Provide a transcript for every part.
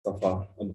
صفا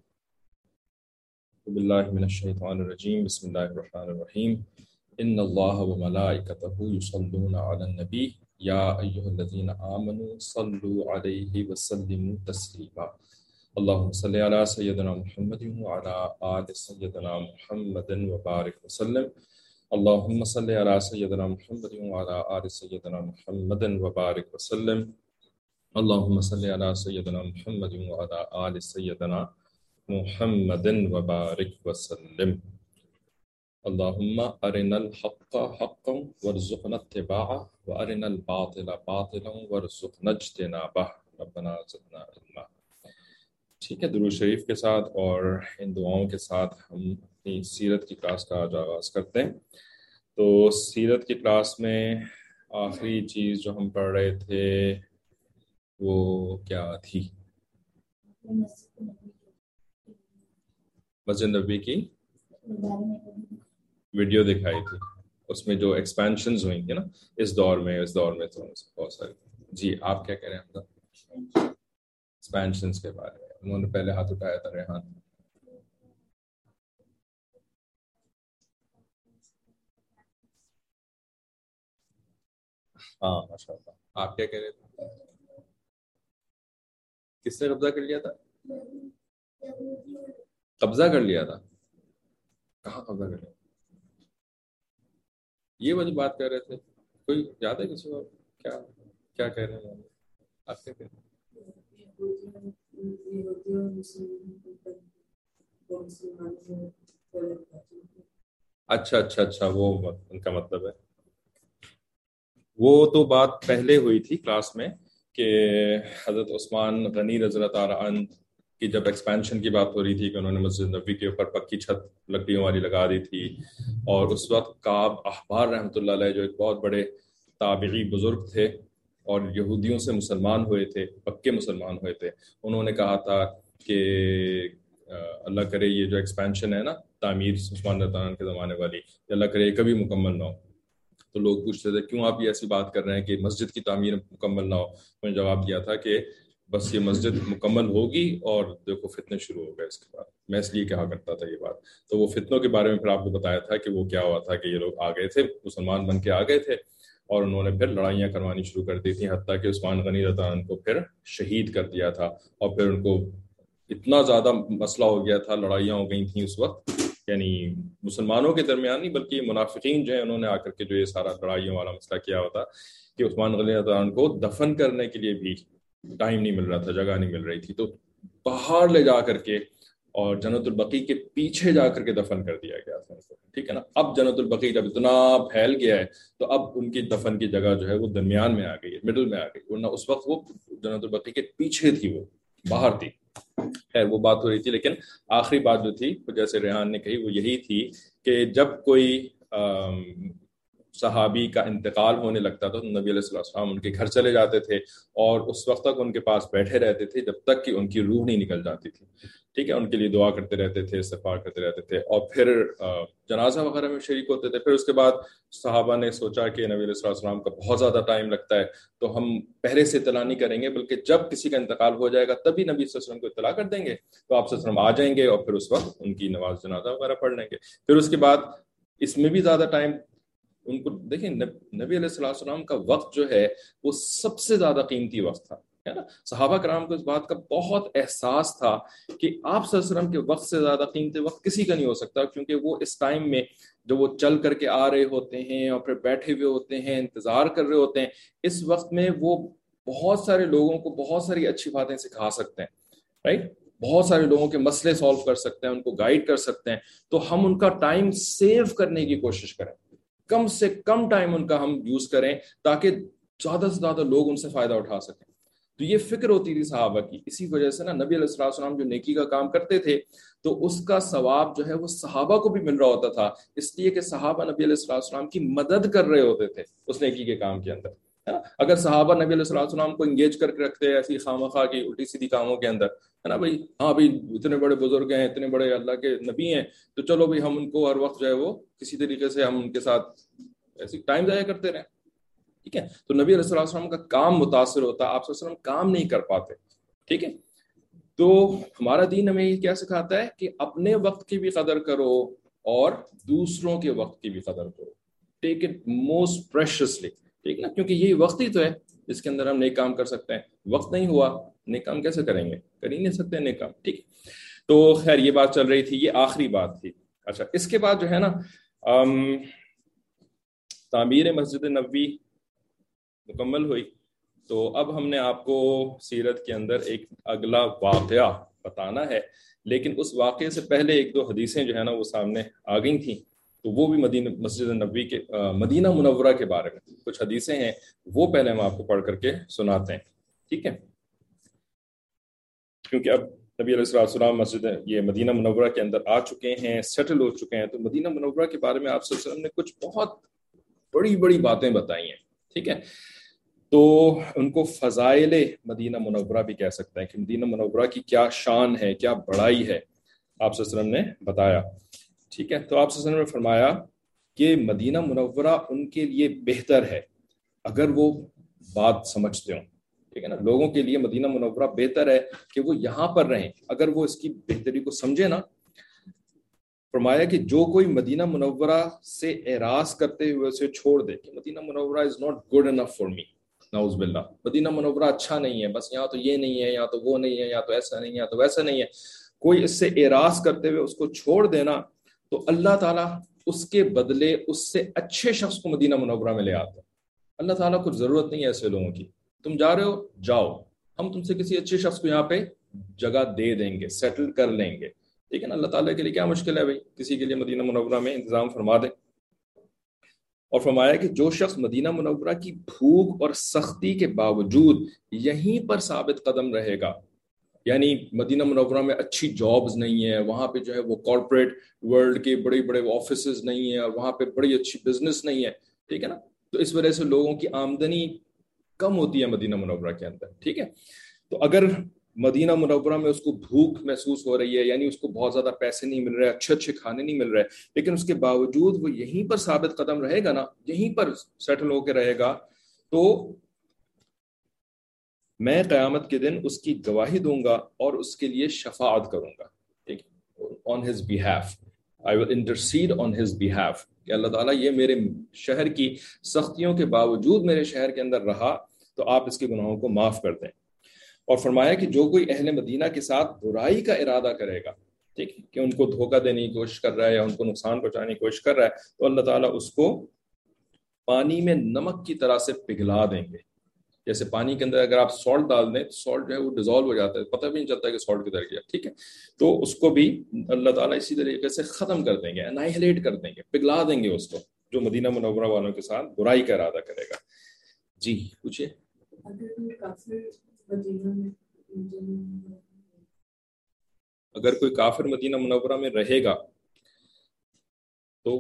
باللہ من الشیطان الرجیم بسم اللہ الرحمن الرحیم ان اللہ وملائکتہ یصلون علی النبی یا ایھا الذین آمنوا صلوا علیہ وسلموا تسلیما اللہم صلی علی سیدنا محمد وعلی آل سیدنا محمد وبارک وسلم اللہم صلی علی سیدنا محمد وعلی آل سیدنا محمد وبارک وسلم اللہم صلی علی سیدنا محمد وعلی آل سیدنا محمد وبارک وسلم اللہم ارنا الحق حقا وارزقنا اتباعہ وارنا الباطل باطلا وارزقنا اجتنابہ ربنا زدنا علما۔ ٹھیک ہے، درود شریف کے ساتھ اور ان دعاؤں کے ساتھ ہم اپنی سیرت کی کلاس کا آغاز کرتے ہیں۔ تو سیرت کی کلاس میں آخری چیز جو ہم پڑھ رہے تھے وہ کیا تھی؟ مسجد نبوی کی ویڈیو دکھائی تھی، اس میں جو ایکسپینشنز ہوئی تھی نا اس دور میں تو بہت ساری۔ جی آپ کیا کہہ رہے ہیں ایکسپینشنز کے بارے میں؟ انہوں نے پہلے ہاتھ اٹھایا تھا ریحان۔ ہاں ماشاء اللہ، آپ کیا کہہ رہے تھے؟ کس نے قبضہ کر لیا تھا؟ قبضہ کر لیا تھا؟ کہاں قبضہ کر لیا؟ یہ والی بات کہہ رہے تھے، کوئی یاد ہے کسی کو؟ کیا کہہ رہے ہیں آپ؟ کیا کہہ رہے ہیں؟ اچھا وہ ان کا مطلب ہے، وہ تو بات پہلے ہوئی تھی کلاس میں کہ حضرت عثمان غنی رضی اللہ تعالیٰ عنہ کی جب ایکسپینشن کی بات ہو رہی تھی کہ انہوں نے مسجد نبوی کے اوپر پکی چھت لکڑیوں والی لگا دی تھی، اور اس وقت کعب احبار رحمۃ اللہ علیہ جو ایک بہت بڑے تابعی بزرگ تھے اور یہودیوں سے مسلمان ہوئے تھے، پکے مسلمان ہوئے تھے، انہوں نے کہا تھا کہ اللہ کرے یہ جو ایکسپینشن ہے نا تعمیر عثمان رضی اللہ عنہ کے زمانے والی، اللہ کرے یہ کبھی مکمل نہ ہو۔ تو لوگ پوچھتے تھے کیوں آپ یہ ایسی بات کر رہے ہیں کہ مسجد کی تعمیر مکمل نہ ہو؟ میں نے جواب دیا تھا کہ بس یہ مسجد مکمل ہوگی اور دیکھو فتنے شروع ہو گئے اس کے بعد۔ میں اس لیے کہا کرتا تھا یہ بات۔ تو وہ فتنوں کے بارے میں پھر آپ کو بتایا تھا کہ وہ کیا ہوا تھا کہ یہ لوگ آ گئے تھے، مسلمان بن کے آ گئے تھے، اور انہوں نے پھر لڑائیاں کروانی شروع کر دی تھیں، حتیٰ کہ عثمان غنی رضی اللہ عنہ کو پھر شہید کر دیا تھا، اور پھر ان کو اتنا زیادہ مسئلہ ہو گیا تھا، لڑائیاں ہو گئی تھیں اس وقت، یعنی مسلمانوں کے درمیان نہیں بلکہ منافقین جو ہیں انہوں نے آ کر کے جو یہ سارا لڑائیوں والا مسئلہ کیا ہوتا کہ عثمان غنی رضی اللہ عنہ کو دفن کرنے کے لیے بھی ٹائم نہیں مل رہا تھا، جگہ نہیں مل رہی تھی، تو باہر لے جا کر کے اور جنت البقیع کے پیچھے جا کر کے دفن کر دیا گیا تھا، ٹھیک ہے نا۔ اب جنت البقیع جب اتنا پھیل گیا ہے تو اب ان کی دفن کی جگہ جو ہے وہ درمیان میں آ گئی ہے، مڈل میں آ گئی، ورنہ اس وقت وہ جنت البقیع کے پیچھے تھی، وہ باہر تھی۔ خیر وہ بات ہو رہی تھی، لیکن آخری بات جو تھی جیسے ریحان نے کہی وہ یہی تھی کہ جب کوئی صحابی کا انتقال ہونے لگتا تھا تو نبی علیہ السلام ان کے گھر چلے جاتے تھے اور اس وقت تک ان کے پاس بیٹھے رہتے تھے جب تک کہ ان کی روح نہیں نکل جاتی تھی، ٹھیک ہے، ان کے لیے دعا کرتے رہتے تھے، استغفار کرتے رہتے تھے، اور پھر جنازہ وغیرہ میں شریک ہوتے تھے۔ پھر اس کے بعد صحابہ نے سوچا کہ نبی علیہ السلام کا بہت زیادہ ٹائم لگتا ہے تو ہم پہلے سے اطلاع نہیں کریں گے، بلکہ جب کسی کا انتقال ہو جائے گا تبھی نبی صلی اللہ علیہ وسلم کو اطلاع کر دیں گے، تو آپ صلی اللہ علیہ وسلم آ جائیں گے اور پھر اس وقت ان کی نماز جنازہ وغیرہ پڑھ لیں گے۔ پھر اس کے بعد اس میں بھی زیادہ ٹائم ان کو دیکھیں، نبی علیہ السلام کا وقت جو ہے وہ سب سے زیادہ قیمتی وقت تھا، ہے نا۔ صحابہ کرام کو اس بات کا بہت احساس تھا کہ آپ صلی اللہ علیہ وسلم کے وقت سے زیادہ قیمتی وقت کسی کا نہیں ہو سکتا، کیونکہ وہ اس ٹائم میں جو وہ چل کر کے آ رہے ہوتے ہیں اور پھر بیٹھے ہوئے ہوتے ہیں، انتظار کر رہے ہوتے ہیں، اس وقت میں وہ بہت سارے لوگوں کو بہت ساری اچھی باتیں سکھا سکتے ہیں، رائٹ، بہت سارے لوگوں کے مسئلے سالو کر سکتے ہیں، ان کو گائیڈ کر سکتے ہیں۔ تو ہم ان کا ٹائم سیو کرنے کی کوشش کریں، کم سے کم ٹائم ان کا ہم یوز کریں تاکہ زیادہ سے زیادہ لوگ ان سے فائدہ اٹھا سکیں۔ تو یہ فکر ہوتی تھی صحابہ کی، اسی وجہ سے نا نبی علیہ السلام جو نیکی کا کام کرتے تھے تو اس کا ثواب جو ہے وہ صحابہ کو بھی مل رہا ہوتا تھا، اس لیے کہ صحابہ نبی علیہ السلام کی مدد کر رہے ہوتے تھے اس نیکی کے کام کے اندر، ہے نا۔ اگر صحابہ نبی علیہ السلام کو انگیج کر کے رکھتے ایسی خواہ کی الٹی سیدھی کاموں کے اندر، ہے نا، بھائی ہاں بھائی اتنے بڑے بزرگ ہیں، اتنے بڑے اللہ کے نبی ہیں، تو چلو بھائی ہم ان کو ہر وقت جو ہے وہ کسی طریقے سے ہم ان کے ساتھ ایسی ٹائم ضائع کرتے رہیں، ٹھیک ہے، تو نبی علیہ السلام کا کام متاثر ہوتا، آپ صلی اللہ علیہ وسلم کام نہیں کر پاتے، ٹھیک ہے۔ تو ہمارا دین ہمیں یہ کیا سکھاتا ہے کہ اپنے وقت کی بھی قدر کرو اور دوسروں کے وقت کی بھی قدر کرو. Take it most preciously. ٹھیک نا, کیونکہ یہی وقت ہی تو ہے جس کے اندر ہم نیک کام کر سکتے ہیں. وقت نہیں ہوا, نیک کام کیسے کریں گے؟ کر ہی نہیں سکتے نیک کام. ٹھیک, تو خیر یہ بات چل رہی تھی, یہ آخری بات تھی. اچھا, اس کے بعد جو ہے نا تعمیر مسجد نبوی مکمل ہوئی. تو اب ہم نے آپ کو سیرت کے اندر ایک اگلا واقعہ بتانا ہے, لیکن اس واقعے سے پہلے ایک دو حدیثیں جو ہے نا وہ سامنے آ گئی تھیں. تو وہ بھی مسجد نبوی کے مدینہ منورہ کے بارے میں کچھ حدیثیں ہیں, وہ پہلے ہم آپ کو پڑھ کر کے سناتے ہیں. ٹھیک ہے, کیونکہ اب نبی علیہ السلام مسجد یہ مدینہ منورہ کے اندر آ چکے ہیں, سیٹل ہو چکے ہیں. تو مدینہ منورہ کے بارے میں آپ صلی اللہ علیہ وسلم نے کچھ بہت بڑی بڑی باتیں بتائی ہیں. ٹھیک ہے, تو ان کو فضائل مدینہ منورہ بھی کہہ سکتے ہیں کہ مدینہ منورہ کی کیا شان ہے, کیا بڑائی ہے, آپ صلی اللہ علیہ وسلم نے بتایا. ٹھیک ہے, تو آپ صلی اللہ علیہ وسلم نے فرمایا کہ مدینہ منورہ ان کے لیے بہتر ہے اگر وہ بات سمجھتے ہوں. ٹھیک ہے نا, لوگوں کے لیے مدینہ منورہ بہتر ہے کہ وہ یہاں پر رہیں اگر وہ اس کی بہتری کو سمجھے نا. فرمایا کہ جو کوئی مدینہ منورہ سے اعراض کرتے ہوئے اسے چھوڑ دے کہ Madinah Munawwarah is not good enough for me, نعوذ باللہ, مدینہ منورہ اچھا نہیں ہے, بس یہاں تو یہ نہیں ہے, یہاں تو وہ نہیں ہے, یہاں تو ایسا نہیں ہے, یہاں تو ویسا نہیں ہے, کوئی اس سے اعراض کرتے ہوئے اس کو چھوڑ دینا, تو اللہ تعالیٰ اس کے بدلے اس سے اچھے شخص کو مدینہ منورہ میں لے آتا ہے. اللہ تعالیٰ کو ضرورت نہیں ہے ایسے لوگوں کی. تم جا رہے ہو, جاؤ, ہم تم سے کسی اچھے شخص کو یہاں پہ جگہ دے دیں گے, سیٹل کر لیں گے. ٹھیک ہے نا, اللہ تعالیٰ کے لیے کیا مشکل ہے بھائی, کسی کے لیے مدینہ منورہ میں انتظام فرما دے. اور فرمایا کہ جو شخص مدینہ منورہ کی بھوک اور سختی کے باوجود یہیں پر ثابت قدم رہے گا, یعنی مدینہ منورہ میں اچھی جابز نہیں ہے, وہاں پہ جو ہے وہ کارپوریٹ ورلڈ کے بڑے بڑے آفیسز نہیں ہیں, اور وہاں پہ بڑی اچھی بزنس نہیں ہے. ٹھیک ہے نا, تو اس وجہ سے لوگوں کی آمدنی کم ہوتی ہے مدینہ منورہ کے اندر. ٹھیک ہے, تو اگر مدینہ منورہ میں اس کو بھوک محسوس ہو رہی ہے, یعنی اس کو بہت زیادہ پیسے نہیں مل رہے, اچھے اچھے کھانے نہیں مل رہے, لیکن اس کے باوجود وہ یہیں پر ثابت قدم رہے گا نا, یہیں پر سیٹل ہو کے رہے گا, تو میں قیامت کے دن اس کی گواہی دوں گا اور اس کے لیے شفاعت کروں گا. ٹھیک ہے, on his behalf I will intercede on his behalf, کہ اللہ تعالیٰ یہ میرے شہر کی سختیوں کے باوجود میرے شہر کے اندر رہا, تو آپ اس کے گناہوں کو معاف کر دیں. اور فرمایا کہ جو کوئی اہل مدینہ کے ساتھ برائی کا ارادہ کرے گا, ٹھیک, کہ ان کو دھوکہ دینے کی کوشش کر رہا ہے یا ان کو نقصان پہنچانے کی کوشش کر رہا ہے, تو اللہ تعالیٰ اس کو پانی میں نمک کی طرح سے پگھلا دیں گے. جیسے پانی کے اندر اگر آپ سالٹ ڈال دیں تو سالٹ جو ہے وہ ڈیزالو ہو جاتا ہے, پتہ بھی نہیں چلتا کہ سالٹ کدھر گیا. ٹھیک ہے, تو اس کو بھی اللہ تعالیٰ اسی طریقے سے ختم کر دیں گے, انائہلیٹ کر دیں گے, پگھلا دیں گے اس کو, جو مدینہ منورہ والوں کے ساتھ برائی کا ارادہ کرے گا. جی پوچھیے. اگر کوئی کافر مدینہ منورہ میں رہے گا تو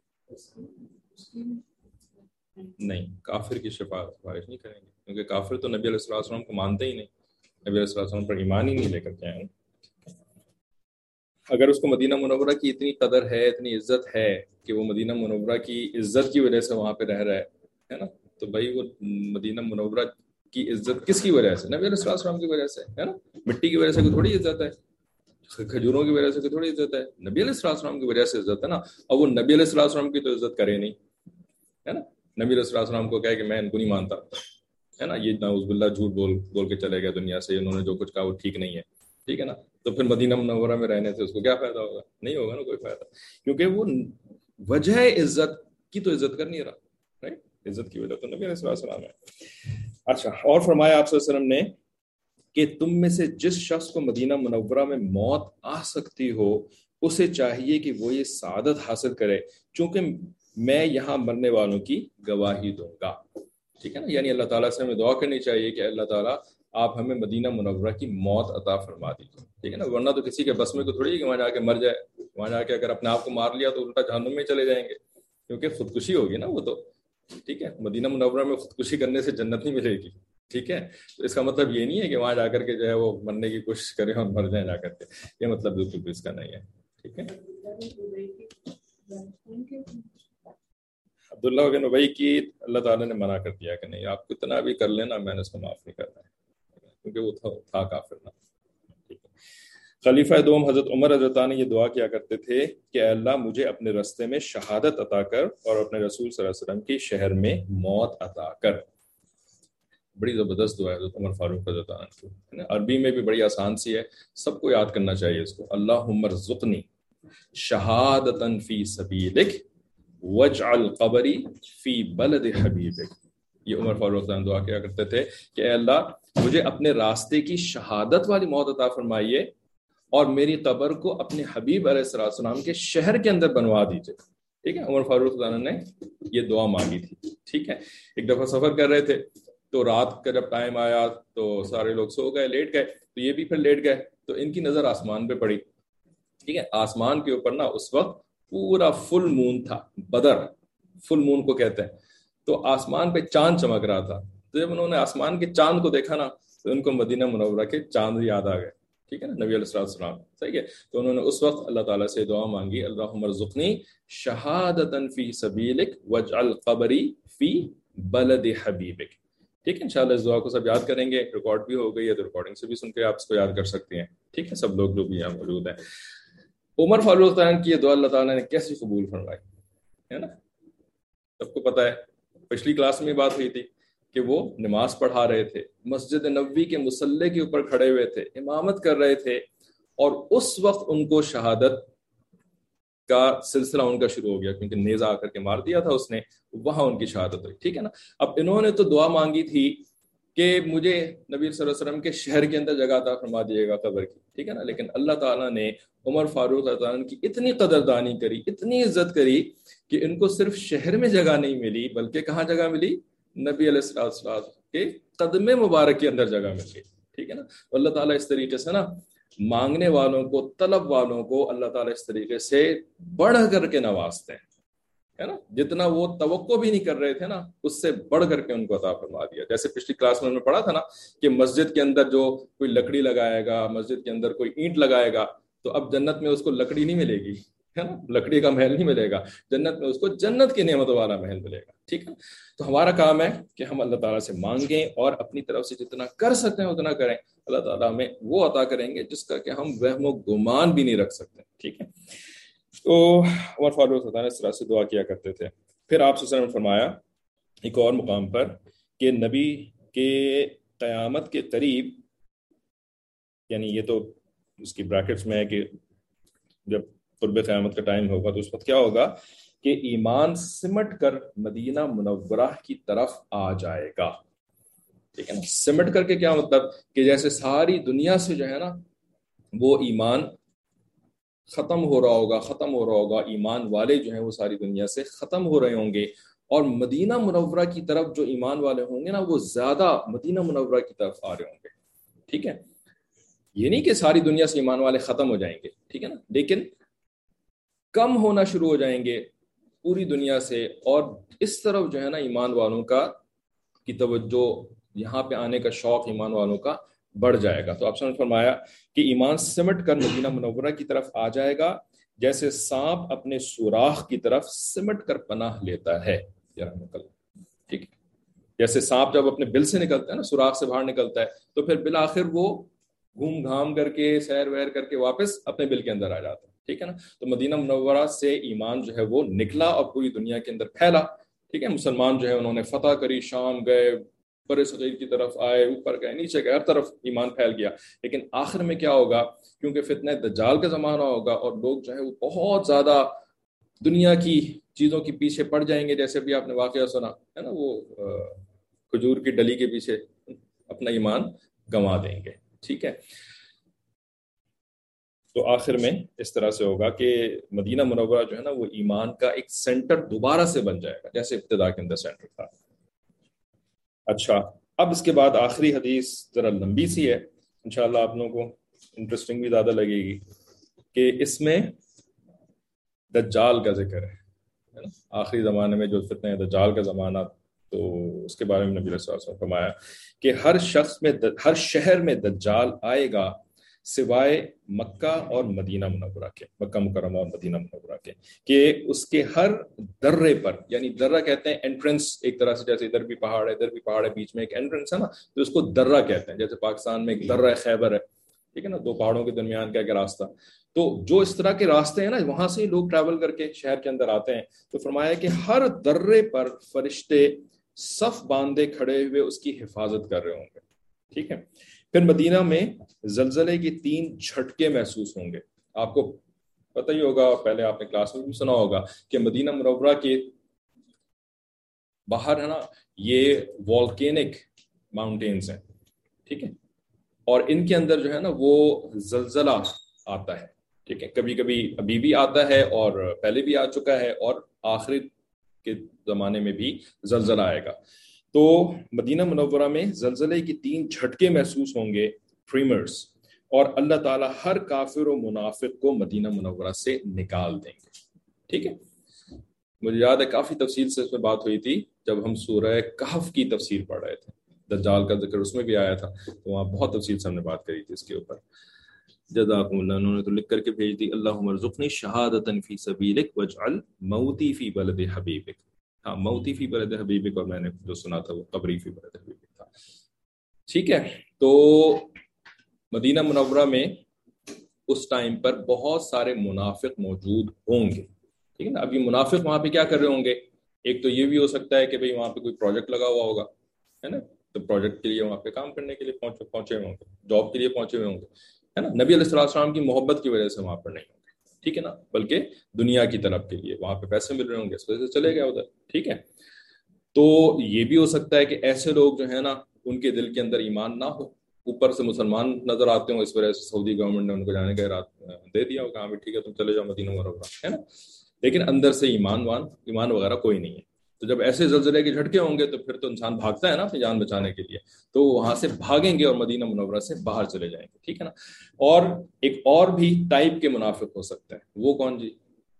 نہیں, کافر کی سفارش نہیں کریں گے, کیونکہ کافر تو نبی علیہ السلام کو مانتے ہی نہیں, نبی علیہ السلام پر ایمان ہی نہیں لے کر کے آئے. اگر اس کو مدینہ منورہ کی اتنی قدر ہے, اتنی عزت ہے کہ وہ مدینہ منورہ کی عزت کی وجہ سے وہاں پہ رہ رہا ہے نا, تو بھائی وہ مدینہ منورہ کی عزت کس کی وجہ سے؟ نبی علیہ السلام کی وجہ سے ہے نا. مٹی کی وجہ سے کوئی تھوڑی عزت ہے, کھجوروں کی وجہ سے کوئی تھوڑی عزت ہے, نبی علیہ السلام کی وجہ سے عزت ہے نا. اور وہ نبی علیہ السلام کی تو عزت کرے نہیں, ہے نا. نبی علیہ السلام کو کہے کہ میں ان کو نہیں مانتا, ہے نا, یہ نعوذ باللہ جھوٹ بول کے چلے گئے دنیا سے, انہوں نے جو کچھ کہا وہ ٹھیک نہیں ہے. ٹھیک ہے نا, تو پھر مدینہ منورہ میں رہنے سے اس کو کیا فائدہ ہوگا؟ نہیں ہوگا نا کوئی فائدہ, کیونکہ وہ وجہ عزت کی تو عزت کر نہیں رہا, رائٹ, عزت کی وجہ تو نبی علیہ السلام ہے. اچھا, اور فرمایا آپ صلی اللہ علیہ وسلم نے کہ تم میں سے جس شخص کو مدینہ منورہ میں موت آ سکتی ہو اسے چاہیے کہ وہ یہ سعادت حاصل کرے, چونکہ میں یہاں مرنے والوں کی گواہی دوں گا. ٹھیک ہے نا, یعنی اللہ تعالیٰ سے ہمیں دعا کرنی چاہیے کہ اللہ تعالیٰ آپ ہمیں مدینہ منورہ کی موت عطا فرما دیجیے. ٹھیک ہے نا, ورنہ تو کسی کے بس میں تو تھوڑی ہے کہ وہاں جا کے مر جائے, وہاں جا کے اگر اپنے آپ کو مار لیا تو الٹا جہنم میں چلے جائیں گے, کیونکہ خودکشی ہوگی نا وہ تو. ٹھیک ہے, مدینہ منورہ میں خودکشی کرنے سے جنت نہیں ملے گی. ٹھیک ہے, تو اس کا مطلب یہ نہیں ہے کہ وہاں جا کر کے جو ہے وہ مرنے کی کوشش کریں اور مر جائیں جا کر کے, یہ مطلب بالکل بھی اس کا نہیں ہے. ٹھیک ہے, عبداللہ بن ابی کی اللہ تعالیٰ نے منع کر دیا کہ نہیں, آپ کتنا بھی کر لینا میں نے اس کو معاف نہیں کرنا ہے, کیونکہ وہ تھا کافر نا. خلیفہ دوم حضرت عمر رضی اللہ عنہ یہ دعا کیا کرتے تھے کہ اے اللہ مجھے اپنے رستے میں شہادت عطا کر اور اپنے رسول صلی اللہ علیہ وسلم کی شہر میں موت عطا کر. بڑی زبردست دعا ہے حضرت عمر فاروق رضی اللہ عنہ کی. عربی میں بھی بڑی آسان سی ہے, سب کو یاد کرنا چاہیے اس کو. اللہم ارزقنی شہادتا فی سبیلک واجعل قبری فی بلد حبیبک. یہ عمر فاروق رضی اللہ عنہ دعا کیا کرتے تھے کہ اے اللہ مجھے اپنے راستے کی شہادت والی موت عطا فرمائیے اور میری قبر کو اپنے حبیب علیہ السلام کے شہر کے اندر بنوا دیجیے. ٹھیک ہے, عمر فاروق رضی اللہ عنہ نے یہ دعا مانگی تھی. ٹھیک ہے, ایک دفعہ سفر کر رہے تھے تو رات کا جب ٹائم آیا تو سارے لوگ سو گئے, لیٹ گئے, تو یہ بھی پھر لیٹ گئے. تو ان کی نظر آسمان پہ پڑی. ٹھیک ہے, آسمان کے اوپر نا اس وقت پورا فل مون تھا, بدر فل مون کو کہتے ہیں. تو آسمان پہ چاند چمک رہا تھا. تو جب انہوں نے آسمان کے چاند کو دیکھا نا تو ان کو مدینہ منورہ کے چاند یاد آ گئے. ٹھیک ہے نا, نبی علیہ السلام. صحیح ہے, تو انہوں نے اس وقت اللہ تعالیٰ سے دعا مانگی, اللہم ارزقنی شہادتا فی سبیلک واجعل قبری فی بلد حبیبک. ٹھیک ہے, انشاءاللہ اس دعا کو سب یاد کریں گے. ریکارڈ بھی ہو گئی ہے تو ریکارڈنگ سے بھی سن کے آپ اس کو یاد کر سکتے ہیں. ٹھیک ہے, سب لوگ جو بھی یہاں موجود ہیں. عمر فاروق تعالیٰ کی یہ دعا اللہ تعالیٰ نے کیسے قبول فرمائی ہے نا, سب کو پتہ ہے. پچھلی کلاس میں بات ہوئی تھی کہ وہ نماز پڑھا رہے تھے, مسجد نبوی کے مصلی کے اوپر کھڑے ہوئے تھے, امامت کر رہے تھے, اور اس وقت ان کو شہادت کا سلسلہ ان کا شروع ہو گیا, کیونکہ نیزہ آ کر کے مار دیا تھا اس نے, وہاں ان کی شہادت ہوئی. ٹھیک ہے نا, اب انہوں نے تو دعا مانگی تھی کہ مجھے نبی صلی اللہ علیہ وسلم کے شہر کے اندر جگہ عطا فرما دیے گا قبر کی. ٹھیک ہے نا, لیکن اللہ تعالیٰ نے عمر فاروق رضی اللہ عنہ کی اتنی قدردانی کری, اتنی عزت کری کہ ان کو صرف شہر میں جگہ نہیں ملی, بلکہ کہاں جگہ ملی, نبی علیہ السلام کے قدم مبارک کے اندر جگہ مل گئی. ٹھیک ہے نا, تو اللہ تعالیٰ اس طریقے سے نا مانگنے والوں کو, طلب والوں کو اللہ تعالیٰ اس طریقے سے بڑھ کر کے نوازتے ہیں, ہے نا. جتنا وہ توقع بھی نہیں کر رہے تھے نا, اس سے بڑھ کر کے ان کو عطا فرما دیا. جیسے پچھلی کلاس میں ہم نے پڑھا تھا نا کہ مسجد کے اندر جو کوئی لکڑی لگائے گا, مسجد کے اندر کوئی اینٹ لگائے گا, تو اب جنت میں اس کو لکڑی نہیں ملے گی, ہے نا, لکڑی کا محل نہیں ملے گا. جنت میں اس کو جنت کی نعمتوں والا محل ملے گا. ٹھیک ہے, تو ہمارا کام ہے کہ ہم اللہ تعالیٰ سے مانگیں اور اپنی طرف سے جتنا کر سکتے ہیں اتنا کریں. اللہ تعالیٰ ہمیں وہ عطا کریں گے جس کا کہ ہم وہم و گمان بھی نہیں رکھ سکتے. ٹھیک ہے, تو عمر فاروق رضی اللہ عنہ اس طرح سے دعا کیا کرتے تھے. پھر آپ صلی اللہ علیہ وسلم نے فرمایا ایک اور مقام پر کہ نبی کے قیامت کے قریب, یعنی یہ تو اس کی بریکٹس میں ہے کہ جب قرب قیامت کا ٹائم ہوگا تو اس وقت کیا ہوگا کہ ایمان سمٹ کر مدینہ منورہ کی طرف آ جائے گا. ٹھیک ہے نا, سمٹ کر کے کیا مطلب کہ جیسے ساری دنیا سے جو ہے نا وہ ایمان ختم ہو رہا ہوگا, ایمان والے جو ہیں وہ ساری دنیا سے ختم ہو رہے ہوں گے, اور مدینہ منورہ کی طرف جو ایمان والے ہوں گے نا وہ زیادہ مدینہ منورہ کی طرف آ رہے ہوں گے. ٹھیک ہے, یہ نہیں کہ ساری دنیا سے ایمان والے ختم ہو جائیں گے, ٹھیک ہے نا, لیکن کم ہونا شروع ہو جائیں گے پوری دنیا سے, اور اس طرف جو ہے نا ایمان والوں کی توجہ, یہاں پہ آنے کا شوق ایمان والوں کا بڑھ جائے گا. تو آپ نے فرمایا کہ ایمان سمٹ کر مدینہ منورہ کی طرف آ جائے گا جیسے سانپ اپنے سوراخ کی طرف سمٹ کر پناہ لیتا ہے. ٹھیک ہے, جیسے سانپ جب اپنے بل سے نکلتا ہے نا, سوراخ سے باہر نکلتا ہے, تو پھر بالآخر وہ گھوم گھام کر کے سیر ویر کر کے واپس اپنے بل کے اندر آ جاتا ہے. ٹھیک ہے نا, تو مدینہ منورہ سے ایمان جو ہے وہ نکلا اور پوری دنیا کے اندر پھیلا. ٹھیک ہے, مسلمان جو ہے انہوں نے فتح کری, شام گئے, بر صغیر کی طرف آئے, اوپر گئے, نیچے گئے, ہر طرف ایمان پھیل گیا. لیکن آخر میں کیا ہوگا, کیونکہ فتنہ دجال کا زمانہ ہوگا اور لوگ جو ہے وہ بہت زیادہ دنیا کی چیزوں کے پیچھے پڑ جائیں گے. جیسے بھی آپ نے واقعہ سنا ہے نا, وہ کھجور کی ڈلی کے پیچھے اپنا ایمان گنوا دیں گے. ٹھیک ہے, تو آخر میں اس طرح سے ہوگا کہ مدینہ منورہ جو ہے نا وہ ایمان کا ایک سینٹر دوبارہ سے بن جائے گا جیسے ابتدا کے اندر سینٹر تھا. اچھا, اب اس کے بعد آخری حدیث ذرا لمبی سی ہے, انشاءاللہ آپ لوگوں کو انٹرسٹنگ بھی زیادہ لگے گی, کہ اس میں دجال کا ذکر ہے نا, آخری زمانے میں جو فتنہ دجال کا زمانہ, تو اس کے بارے میں نبی صلی اللہ علیہ وسلم نے فرمایا کہ ہر شہر میں دجال آئے گا سوائے مکہ اور مدینہ منورہ کے, مکہ مکرمہ اور مدینہ منورہ کے, کہ اس کے ہر درے پر, یعنی درہ کہتے ہیں انٹرنس, ایک طرح سے جیسے ادھر بھی پہاڑ ہے ادھر بھی پہاڑ ہے, بیچ میں ایک انٹرنس ہے نا, تو اس کو درہ کہتے ہیں. جیسے پاکستان میں ایک درہ خیبر ہے, ٹھیک ہے نا, 2 پہاڑوں کے درمیان کا ایک راستہ. تو جو اس طرح کے راستے ہیں نا, وہاں سے لوگ ٹریول کر کے شہر کے اندر آتے ہیں. تو فرمایا کہ ہر درے پر فرشتے صف باندھے کھڑے ہوئے اس کی حفاظت کر رہے ہوں گے. ٹھیک ہے. پھر مدینہ میں زلزلے کی 3 جھٹکے محسوس ہوں گے. آپ کو پتہ ہی ہوگا, پہلے آپ نے کلاس میں بھی سنا ہوگا کہ مدینہ منورہ کے باہر ہے نا یہ والکینک ماؤنٹینز ہیں. ٹھیک ہے. اور ان کے اندر جو ہے نا وہ زلزلہ آتا ہے. ٹھیک ہے. کبھی کبھی ابھی بھی آتا ہے اور پہلے بھی آ چکا ہے, اور آخری کے زمانے میں بھی زلزلہ آئے گا. تو مدینہ منورہ میں زلزلے کی 3 جھٹکے محسوس ہوں گے, ٹریمرز, اور اللہ تعالیٰ ہر کافر و منافق کو مدینہ منورہ سے نکال دیں گے. ٹھیک ہے. مجھے یاد ہے کافی تفصیل سے اس میں بات ہوئی تھی جب ہم سورہ کہف کی تفسیر پڑھ رہے تھے. دجال کا ذکر اس میں بھی آیا تھا, تو وہاں بہت تفصیل سے ہم نے بات کری تھی اس کے اوپر. جزاکم اللہ. انہوں نے تو لکھ کر کے بھیج دی, اللہم ارزقنی شہادۃ فی سبیلک واجعل موتی فی بلد حبیبک. ہاں, موتی فی بلد حبیبک, اور میں نے جو سنا تھا وہ قبری فی بلد حبیبک تھا. ٹھیک ہے. تو مدینہ منورہ میں اس ٹائم پر بہت سارے منافق موجود ہوں گے. ٹھیک ہے نا. ابھی منافق وہاں پہ کیا کر رہے ہوں گے؟ ایک تو یہ بھی ہو سکتا ہے کہ بھئی وہاں پہ کوئی پروجیکٹ لگا ہوا ہوگا, ہے نا, تو پروجیکٹ کے لیے وہاں پہ کام کرنے کے لیے پہنچے ہوئے ہوں گے, جاب کے لیے پہنچے ہوئے ہوں گے, ہے نا. نبی علیہ السلام کی محبت کی وجہ سے وہاں پر نہیں ہوں گے. ٹھیک ہے نا. بلکہ دنیا کی طلب کے لیے وہاں پہ پیسے مل رہے ہوں گے, اس وجہ سے چلے گئے ادھر. ٹھیک ہے. تو یہ بھی ہو سکتا ہے کہ ایسے لوگ جو ہے نا ان کے دل کے اندر ایمان نہ ہو, اوپر سے مسلمان نظر آتے ہوں, اس وجہ سے سعودی گورنمنٹ نے ان کو جانے کا ارادہ دے دیا ہوگا, ہاں ٹھیک ہے تم چلے جاؤ مدینہ منورہ, ہے نا. لیکن اندر سے ایمان وغیرہ کوئی نہیں ہے. تو جب ایسے زلزلے کے جھٹکے ہوں گے تو پھر تو انسان بھاگتا ہے نا اپنی جان بچانے کے لیے, تو وہاں سے بھاگیں گے اور مدینہ منورہ سے باہر چلے جائیں گے. ٹھیک ہے نا. اور ایک اور بھی ٹائپ کے منافق ہو سکتا ہے, وہ کون جی؟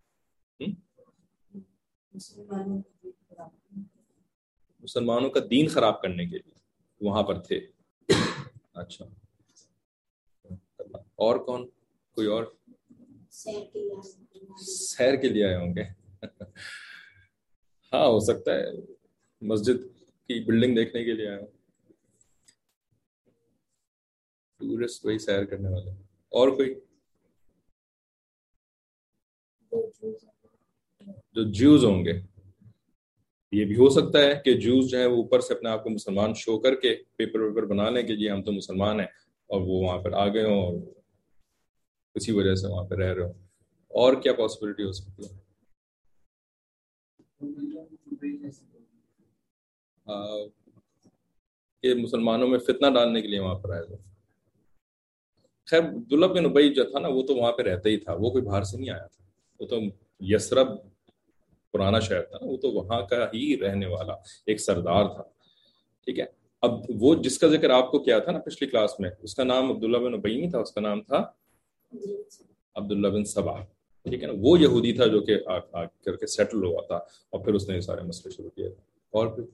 مسلمانوں کا دین خراب کرنے کے لیے وہاں پر تھے. اچھا, اور کون؟ کوئی اور؟ سیر کے لیے آئے ہوں گے. ہاں, ہو سکتا ہے مسجد کی بلڈنگ دیکھنے کے لیے آئے ہوں. ٹورسٹ وہی سیر کرنے والے. اور کوئی؟ جو جیوز ہوں گے, یہ بھی ہو سکتا ہے کہ جوز جو ہے وہ اوپر سے اپنے آپ کو مسلمان شو کر کے پیپر ویپر بنا لیں کہ جی ہم تو مسلمان ہیں, اور وہ وہاں پر آ گئے ہوں اور اسی وجہ سے وہاں پہ رہ رہے ہوں. اور کیا پاسبلٹی ہو سکتی ہے؟ کہ مسلمانوں میں فتنہ ڈالنے کے لیے وہاں پر آئے تھے. خیر عبداللہ بن ابی جو تھا نا وہ تو وہاں پہ رہتا ہی تھا, وہ کوئی باہر سے نہیں آیا تھا. وہ تو یثرب پرانا شہر تھا نا, وہ تو وہاں کا ہی رہنے والا ایک سردار تھا. ٹھیک ہے. اب وہ جس کا ذکر آپ کو کیا تھا نا پچھلی کلاس میں, اس کا نام عبداللہ بن ابی نہیں تھا, اس کا نام تھا عبداللہ بن سبا. ٹھیک ہے نا. وہ یہودی تھا جو کہ آ کر کے سیٹل ہوا تھا, اور پھر اس نے یہ سارے مسئلے شروع کیے تھے. اور پھر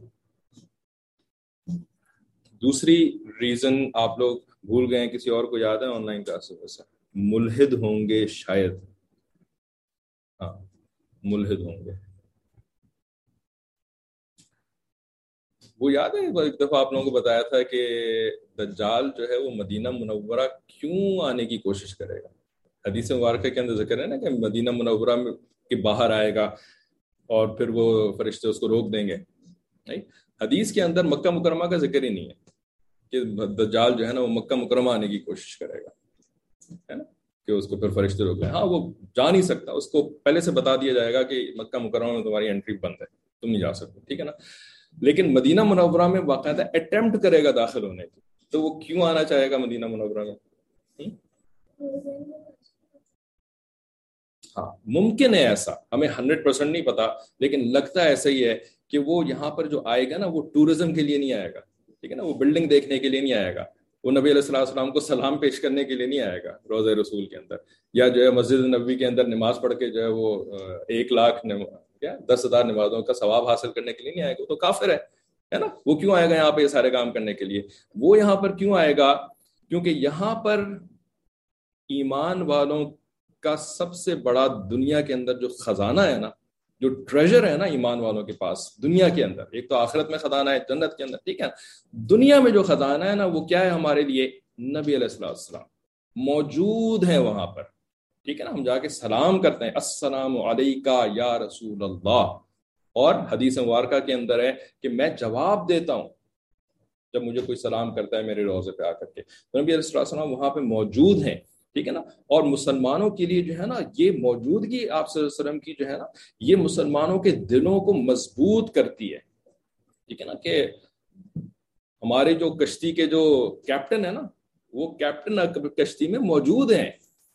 دوسری ریزن آپ لوگ بھول گئے ہیں, کسی اور کو یاد ہے آن لائن کلاسز سے؟ ملحد ہوں گے شاید. ہاں, ملحد ہوں گے. وہ یاد ہے ایک دفعہ آپ لوگوں کو بتایا تھا کہ دجال جو ہے وہ مدینہ منورہ کیوں آنے کی کوشش کرے گا؟ حدیث مبارکہ کے اندر ذکر ہے نا کہ مدینہ منورہ میں کے باہر آئے گا اور پھر وہ فرشتے اس کو روک دیں گے. نہیں, حدیث کے اندر مکہ مکرمہ کا ذکر ہی نہیں ہے کہ دجال جو ہے نا وہ مکہ مکرمہ آنے کی کوشش کرے گا, ہے نا, کہ اس کو پھر فرشتے روک لیں. ہاں, وہ جا نہیں سکتا, اس کو پہلے سے بتا دیا جائے گا کہ مکہ مکرمہ میں تمہاری انٹری بند ہے, تم نہیں جا سکتے. ٹھیک ہے نا. لیکن مدینہ منورہ میں باقاعدہ اٹیمپٹ کرے گا داخل ہونے کی, تو وہ کیوں آنا چاہے گا مدینہ منورہ میں؟ ہاں, ممکن ہے ایسا, ہمیں 100% نہیں پتا, لیکن لگتا ہے ایسا ہی ہے کہ وہ یہاں پر جو آئے گا نا وہ ٹورزم کے لیے نہیں آئے گا. ٹھیک ہے نا. وہ بلڈنگ دیکھنے کے لیے نہیں آئے گا, وہ نبی علیہ السلام کو سلام پیش کرنے کے لیے نہیں آئے گا روضہ رسول کے اندر, یا جو ہے مسجد نبوی کے اندر نماز پڑھ کے جو ہے وہ 1,00,000 نمازوں کا ثواب حاصل کرنے کے لیے نہیں آئے گا. وہ تو کافر ہے نا. وہ کیوں آئے گا یہاں پہ یہ سارے کام کرنے کے لیے؟ وہ یہاں پر کیوں آئے گا؟ کیونکہ یہاں پر ایمان والوں کا سب سے بڑا دنیا کے اندر جو خزانہ ہے نا, جو ٹریجر ہے نا ایمان والوں کے پاس دنیا کے اندر, ایک تو آخرت میں خزانہ ہے, جنت کے اندر, ٹھیک ہے, دنیا میں جو خزانہ ہے نا وہ کیا ہے ہمارے لیے؟ نبی علیہ السلام. موجود ہیں وہاں پر، ٹھیک ہے نا. ہم جا کے سلام کرتے ہیں، السلام علیکہ یا رسول اللہ، اور حدیث مبارکہ کے اندر ہے کہ میں جواب دیتا ہوں جب مجھے کوئی سلام کرتا ہے میرے روضے پہ آ کر کے. تو نبی علیہ السلام وہاں پہ موجود ہیں، ٹھیک ہے نا. اور مسلمانوں کے لیے جو ہے نا یہ موجودگی آپ صلی اللہ علیہ وسلم کی جو ہے نا یہ مسلمانوں کے دلوں کو مضبوط کرتی ہے، ٹھیک ہے نا. کہ ہمارے جو کشتی کے جو کیپٹن ہے نا، وہ کیپٹن کشتی میں موجود ہیں،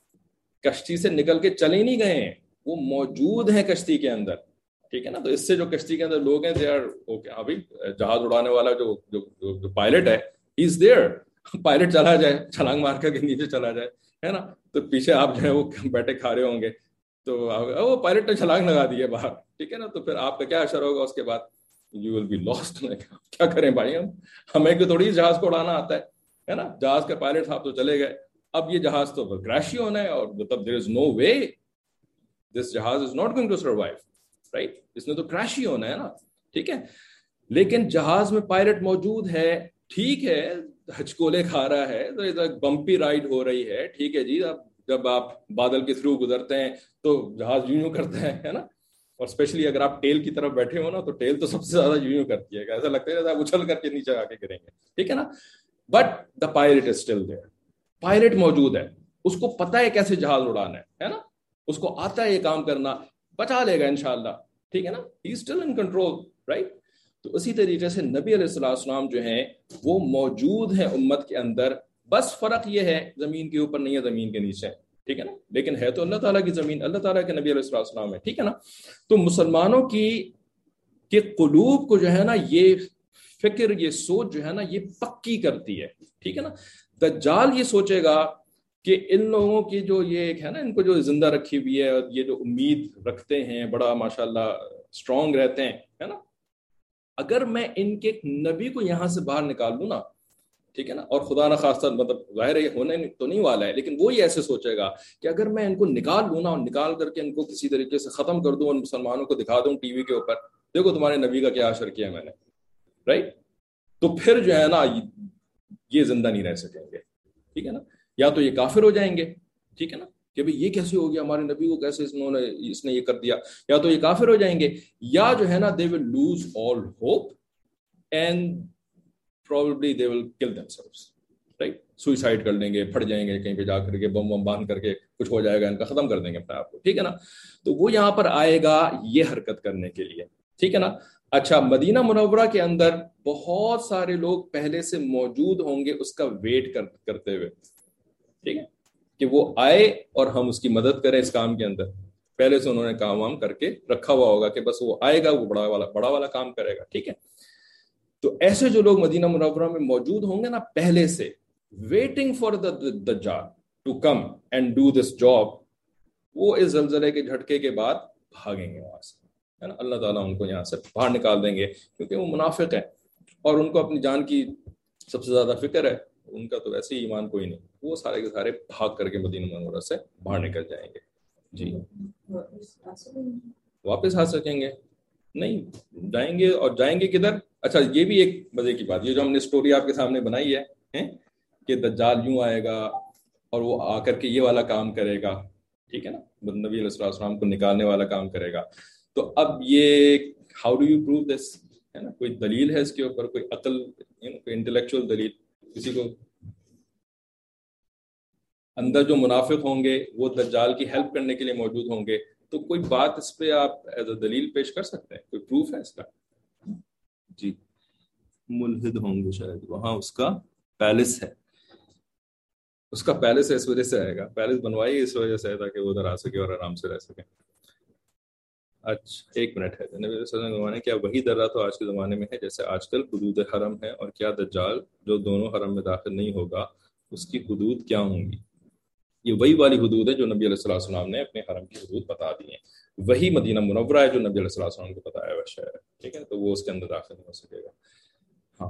کشتی سے نکل کے چلے نہیں گئے ہیں، وہ موجود ہیں کشتی کے اندر، ٹھیک ہے نا. تو اس سے جو کشتی کے اندر لوگ ہیں، ابھی جہاز اڑانے والا جو پائلٹ ہے، ہی از دیئر. پائلٹ چلا جائے، چھلانگ مار کر کے نیچے چلا جائے، ہے نا، تو پیچھے آپ جو ہے وہ بیٹھے کھا رہے ہوں گے، تو وہ پائلٹ نے چھلانگ لگا دی ہے باہر، ٹھیک ہے نا. تو پھر آپ کا کیا اثر ہوگا اس کے بعد؟ You will be lost. کیا کریں بھائی، ہمیں تو تھوڑی جہاز کو اڑانا آتا ہے نا. جہاز کے پائلٹ صاحب تو چلے گئے، اب یہ جہاز تو کریش ہی ہونا ہے، اور مطلب there is no way this جہاز is not going to survive, right؟ اس نے تو کریش ہی ہونا ہے نا، ٹھیک ہے. لیکن جہاز میں پائلٹ موجود ہے، ٹھیک ہے، ہچکولے کھا رہا ہے، بمپی رائڈ ہو رہی ہے، ٹھیک ہے جی. اب جب آپ بادل کے تھرو گزرتے ہیں تو جہاز یوں کرتا ہے نا. اور اسپیشلی اگر آپ ٹیل کی طرف بیٹھے ہو نا، تو ٹیل تو سب سے زیادہ یوں کرتی ہے، ایسا لگتا ہے جیسے آپ اچھل کر کے نیچے آ کے گریں گے، ٹھیک ہے نا. But the pilot is still there, pilot موجود ہے، اس کو پتا ہے کیسے جہاز اڑانا ہے نا، اس کو آتا ہے یہ کام کرنا، بچا لے گا انشاءاللہ، ٹھیک ہے نا. He is still in control, right. تو اسی طریقے سے نبی علیہ السلام جو ہیں وہ موجود ہیں امت کے اندر، بس فرق یہ ہے زمین کے اوپر نہیں ہے، زمین کے نیچے، ٹھیک ہے نا. لیکن ہے تو اللہ تعالیٰ کی زمین، اللہ تعالیٰ کے نبی علیہ السلام ہے، ٹھیک ہے نا. تو مسلمانوں کے قلوب کو جو ہے نا یہ فکر، یہ سوچ جو ہے نا یہ پکی کرتی ہے، ٹھیک ہے نا. دجال یہ سوچے گا کہ ان لوگوں کی جو یہ ایک ہے نا، ان کو جو زندہ رکھی ہوئی ہے، اور یہ جو امید رکھتے ہیں، بڑا ماشاءاللہ اسٹرانگ رہتے ہیں، ہے نا، اگر میں ان کے نبی کو یہاں سے باہر نکال لوں نا، ٹھیک ہے نا، اور خدا نہ خواستہ مطلب ظاہر ہے ہونے تو نہیں والا ہے، لیکن وہ یہ ایسے سوچے گا کہ اگر میں ان کو نکال لوں نا، اور نکال کر کے ان کو کسی طریقے سے ختم کر دوں اور مسلمانوں کو دکھا دوں ٹی وی کے اوپر، دیکھو تمہارے نبی کا کیا اثر کیا ہے میں نے، رائٹ، تو پھر جو ہے نا یہ زندہ نہیں رہ سکیں گے، ٹھیک ہے نا. یا تو یہ کافر ہو جائیں گے، ٹھیک ہے نا، کہ بھئی یہ کیسے ہو گیا، ہمارے نبی کو کیسے اس نے یہ کر دیا، یا تو یہ کافر ہو جائیں گے، یا جو ہے نا they will lose all hope and probably they will kill themselves, right؟ Suicide کر لیں گے، پھٹ جائیں گے کہیں پہ جا کر کے، بم بم باندھ کر کے کچھ ہو جائے گا ان کا، ختم کر دیں گے اپنے آپ کو، ٹھیک ہے نا. تو وہ یہاں پر آئے گا یہ حرکت کرنے کے لیے، ٹھیک ہے نا. اچھا، مدینہ منورہ کے اندر بہت سارے لوگ پہلے سے موجود ہوں گے اس کا ویٹ کرتے ہوئے، ٹھیک ہے، کہ وہ آئے اور ہم اس کی مدد کریں اس کام کے اندر. پہلے سے انہوں نے کام وام کر کے رکھا ہوا ہوگا کہ بس وہ آئے گا، وہ بڑا والا کام کرے گا، ٹھیک ہے. تو ایسے جو لوگ مدینہ منورہ میں موجود ہوں گے نا پہلے سے، ویٹنگ فار دا دجال to come and do this job, وہ اس زلزلے کے جھٹکے کے بعد بھاگیں گے وہاں سے، ہے نا. اللہ تعالیٰ ان کو یہاں سے باہر نکال دیں گے، کیونکہ وہ منافق ہیں اور ان کو اپنی جان کی سب سے زیادہ فکر ہے، ان کا تو ویسے ہی ایمان کوئی نہیں، وہ سارے کے سارے بھاگ کر کے مدینہ منورہ سے باہر نکل جائیں گے. جی، واپس آ سکیں گے نہیں، جائیں گے، اور جائیں گے کدھر؟ اچھا، یہ بھی ایک مزے کی بات، یہ جو ہم نے سٹوری آپ کے سامنے بنائی ہے کہ دجال یوں آئے گا اور وہ آ کر کے یہ والا کام کرے گا، ٹھیک ہے نا، نبی علیہ السلام کو نکالنے والا کام کرے گا. تو اب یہ how do you prove this, ہے نا، کوئی دلیل ہے اس کے اوپر، کوئی عقل، کوئی انٹلیکچوئل دلیل کسی کو؟ اندر جو منافق ہوں گے وہ دجال کی ہیلپ کرنے کے لیے موجود ہوں گے، تو کوئی بات اس پہ آپ ایز اے دلیل پیش کر سکتے ہیں؟ کوئی پروف ہے اس کا؟ جی، ملحد ہوں گے شاید، وہاں اس کا پیلس ہے، اس کا پیلس ہے، اس وجہ سے آئے گا، پیلس بنوائی اس وجہ سے تاکہ وہ ادھر آ سکے اور آرام سے رہ سکے. اچھا، ایک منٹ ہے. نبی صلی اللہ علیہ وسلم زمانے کیا وہی درہ تو آج کے زمانے میں ہے جیسے آج کل حدود حرم ہے، اور کیا دجال جو دونوں حرم میں داخل نہیں ہوگا اس کی حدود کیا ہوں گی؟ یہ وہی والی حدود ہے جو نبی علیہ السلام نے اپنے حرم کی حدود بتا دی ہیں، وہی مدینہ منورہ ہے جو نبی علیہ السلام کو بتایا ہوا شہر ہے، ٹھیک ہے. تو وہ اس کے اندر داخل نہیں ہو سکے گا. ہاں،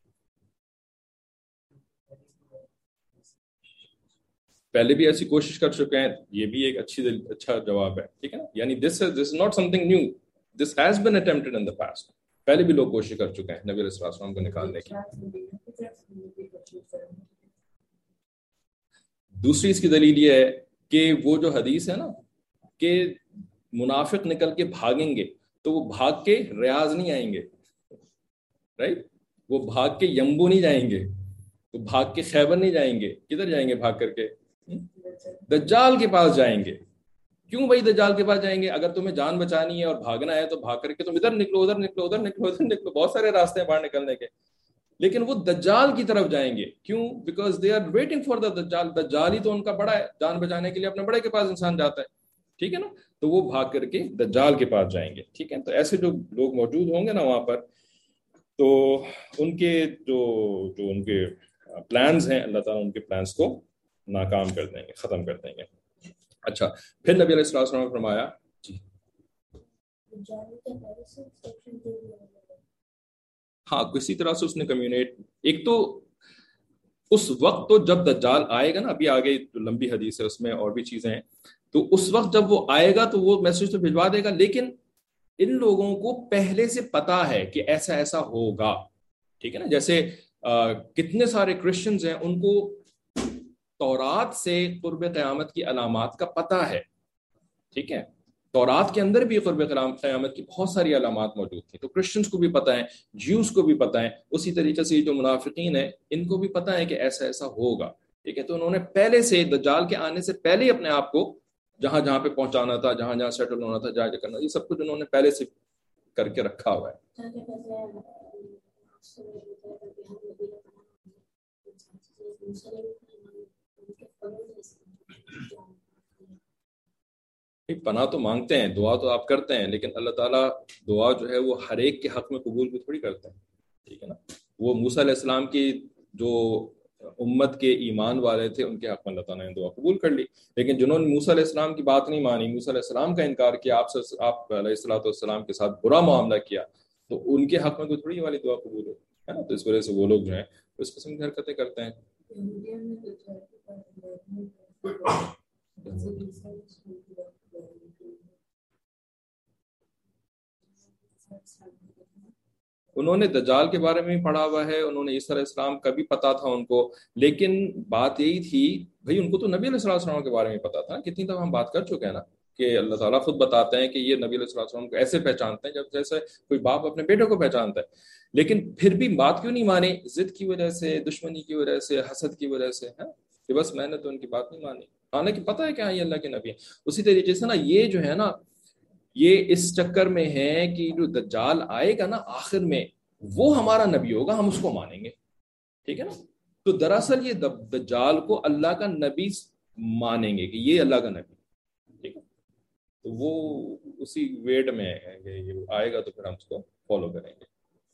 پہلے بھی ایسی کوشش کر چکے ہیں، یہ بھی ایک اچھا جواب ہے، ٹھیک ہے نا. یعنی this is not something new, this has been attempted in the past. پہلے بھی لوگ کوشش کر چکے ہیں نبی علیہ السلام کو نکالنے کی. دوسری اس کی دلیل یہ ہے کہ وہ جو حدیث ہے نا کہ منافق نکل کے بھاگیں گے تو وہ بھاگ کے ریاض نہیں آئیں گے، رائٹ، وہ بھاگ کے یمبو نہیں جائیں گے، وہ بھاگ کے خیبر نہیں جائیں گے، کدھر جائیں گے بھاگ کر کے؟ دجال کے پاس جائیں گے۔ کیوں بھائی دجال کے پاس جائیں گے؟ اگر تمہیں جان بچانی ہے اور بھاگنا ہے تو بھاگ کر کے تم ادھر نکلو، ادھر نکلو، ادھر نکلو، ادھر نکلو، بہت سارے راستے ہیں باہر نکلنے کے، لیکن وہ دجال کی طرف جائیں گے۔ کیوں؟ Because they are waiting for the دجال، دجال ہی تو ان کا بڑا ہے، جان بچانے کے لیے اپنے بڑے کے پاس انسان جاتا ہے، ٹھیک ہے نا، تو وہ بھاگ کر کے دجال کے پاس جائیں گے، ٹھیک ہے۔ تو ایسے جو لوگ موجود ہوں گے نا وہاں پر، تو ان کے جو ان کے پلانز ہیں، اللہ تعالیٰ ان کے پلانز کو ناکام کر دیں گے، ختم کر دیں گے۔ اچھا، پھر نبی علیہ الصلوۃ والسلام نے فرمایا، جی ہاں کسی طرح سے اس نے کمیونیٹ، ایک تو اس وقت تو جب دجال آئے گا نا، ابھی آگے جو لمبی حدیث ہے اس میں اور بھی چیزیں ہیں، تو اس وقت جب وہ آئے گا تو وہ میسج تو بھجوا دے گا، لیکن ان لوگوں کو پہلے سے پتا ہے کہ ایسا ایسا ہوگا، ٹھیک ہے نا۔ جیسے کتنے سارے کرسچنز ہیں، ان کو تورات سے قرب قیامت کی علامات کا پتہ ہے، ٹھیک ہے، تورات کے اندر بھی قرب قیامت کی بہت ساری علامات موجود تھیں، تو کرسچنز کو بھی پتہ ہے، جیوز کو بھی پتہ ہے، اسی طریقے سے جو منافقین ہیں ان کو بھی پتہ ہے کہ ایسا ایسا ہوگا، ٹھیک ہے۔ تو انہوں نے پہلے سے دجال کے آنے سے پہلے ہی اپنے آپ کو جہاں جہاں پہ پہنچانا تھا، جہاں جہاں سیٹل ہونا تھا، جہاں جہاں کرنا، یہ سب کچھ انہوں نے پہلے سے کر کے رکھا ہوا ہے۔ پناہ تو مانگتے ہیں، دعا تو آپ کرتے ہیں، لیکن اللہ تعالیٰ دعا جو ہے وہ ہر ایک کے حق میں قبول بھی تھوڑی کرتے ہیں، ٹھیک ہے نا۔ وہ موسیٰ علیہ السلام کی جو امت کے ایمان والے تھے ان کے حق میں اللہ تعالیٰ نے دعا قبول کر لی، لیکن جنہوں نے موسیٰ علیہ السلام کی بات نہیں مانی، موسیٰ علیہ السلام کا انکار کیا، آپ علیہ الصلوۃ والسلام کے ساتھ برا معاملہ کیا، تو ان کے حق میں کوئی تھوڑی والی دعا قبول ہے نا۔ تو اس وجہ سے وہ لوگ جو ہیں اس قسم کی حرکتیں کرتے ہیں۔ انہوں نے دجال کے بارے میں بھی پڑھا ہوا ہے، انہوں نے عیسیٰ علیہ السلام کا بھی پتا تھا ان کو، لیکن بات یہی تھی بھائی ان کو تو نبی علیہ السلام کے بارے میں پتا تھا، کتنی دفعہ ہم بات کر چکے ہیں نا کہ اللہ تعالیٰ خود بتاتے ہیں کہ یہ نبی علیہ السلام کو ایسے پہچانتے ہیں جب جیسے کوئی باپ اپنے بیٹے کو پہچانتا ہے، لیکن پھر بھی بات کیوں نہیں مانی؟ ضد کی وجہ سے، دشمنی کی وجہ سے، حسد کی وجہ سے، کہ بس میں نے تو ان کی بات نہیں مانی، حالانکہ پتہ ہے کہ ہاں یہ اللہ کے نبی ہیں۔ اسی طریقے سے نا یہ جو ہے نا یہ اس چکر میں ہے کہ جو دجال آئے گا نا آخر میں وہ ہمارا نبی ہوگا، ہم اس کو مانیں گے، ٹھیک ہے نا۔ تو دراصل یہ دجال کو اللہ کا نبی مانیں گے کہ یہ اللہ کا نبی، ٹھیک ہے، تو وہ اسی ویٹ میں ہے کہ یہ آئے گا تو پھر ہم اس کو فالو کریں گے۔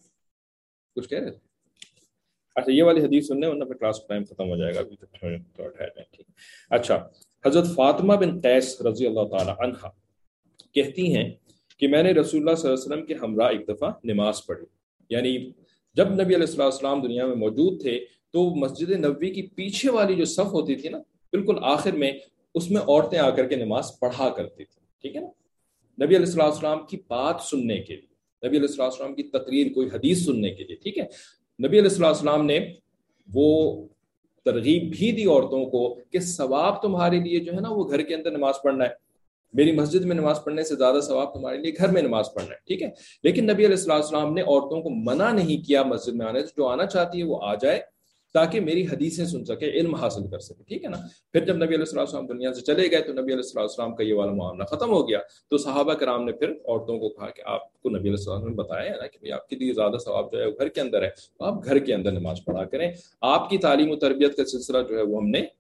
کچھ کہہ رہے تھے؟ اچھا یہ والی حدیث سننے ورنہ پھر کلاس ٹائم ختم ہو جائے گا، ابھی تو ٹھیک۔ اچھا، حضرت فاطمہ بن قیس رضی اللہ تعالی عنہا کہتی ہیں کہ میں نے رسول اللہ صلی اللہ علیہ وسلم کے ہمراہ ایک دفعہ نماز پڑھی، یعنی جب نبی علیہ السلام دنیا میں موجود تھے تو مسجد نبوی کی پیچھے والی جو صف ہوتی تھی نا بالکل آخر میں، اس میں عورتیں آ کر کے نماز پڑھا کرتی تھی، ٹھیک ہے نا، نبی علیہ السلام کی بات سننے کے لیے، نبی علیہ السلام کی تقریر، کوئی حدیث سننے کے لیے، ٹھیک ہے۔ نبی علیہ السلام نے وہ ترغیب بھی دی عورتوں کو کہ ثواب تمہارے لیے جو ہے نا وہ گھر کے اندر نماز پڑھنا ہے، میری مسجد میں نماز پڑھنے سے زیادہ ثواب تمہارے لیے گھر میں نماز پڑھنا ہے، ٹھیک ہے۔ لیکن نبی علیہ السلام نے عورتوں کو منع نہیں کیا مسجد میں آنے سے، جو آنا چاہتی ہے وہ آ جائے تاکہ میری حدیثیں سن سکے، علم حاصل کر سکے، ٹھیک ہے نا۔ پھر جب نبی علیہ السلام دنیا سے چلے گئے تو نبی علیہ السلام کا یہ والا معاملہ ختم ہو گیا، تو صحابہ کرام نے پھر عورتوں کو کہا کہ آپ کو نبی علیہ السلام نے بتایا ہے نا کہ آپ کے لیے زیادہ ثواب جو ہے وہ گھر کے اندر ہے، تو آپ گھر کے اندر نماز پڑھا کریں۔ آپ کی تعلیم و تربیت کا سلسلہ جو ہے وہ ہم نے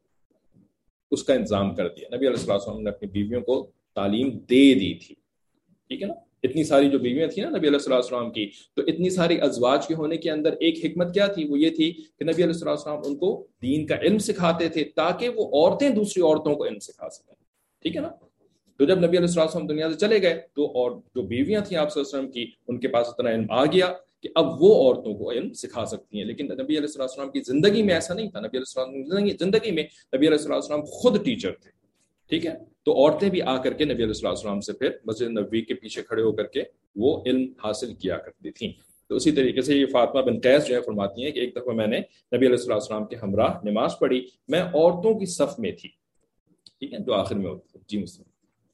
اس کا انتظام کر دیا۔ نبی علیہ السلام نے اپنی بیویوں کو تعلیم دے دی تھی، ٹھیک ہے نا۔ اتنی ساری جو بیویاں تھیں نا نبی علیہ السلام کی، تو اتنی ساری ازواج کے ہونے کے اندر ایک حکمت کیا تھی؟ وہ یہ تھی کہ نبی علیہ السلام ان کو دین کا علم سکھاتے تھے تاکہ وہ عورتیں دوسری عورتوں کو علم سکھا سکیں، ٹھیک ہے نا۔ تو جب نبی علیہ السلام دنیا سے چلے گئے تو اور جو بیویاں تھیں آپ صلی اللہ علیہ وسلم کی، ان کے پاس اتنا علم آ گیا کہ اب وہ عورتوں کو علم سکھا سکتی ہیں، لیکن نبی علیہ السلام کی زندگی میں ایسا نہیں تھا۔ نبی علیہ السلام کی زندگی میں نبی علیہ السلام خود ٹیچر تھے، ٹھیک ہے۔ تو عورتیں بھی آ کر کے نبی علیہ السلام سے پھر مسجد نبوی کے پیچھے کھڑے ہو کر کے وہ علم حاصل کیا کرتی تھیں۔ تو اسی طریقے سے یہ فاطمہ بن قیس جو ہے فرماتی ہیں کہ ایک دفعہ میں نے نبی علیہ الصلوۃ والسلام کے ہمراہ نماز پڑھی، میں عورتوں کی صف میں تھی، ٹھیک ہے، جو آخر میں ہوتی ہے. جی مسلم.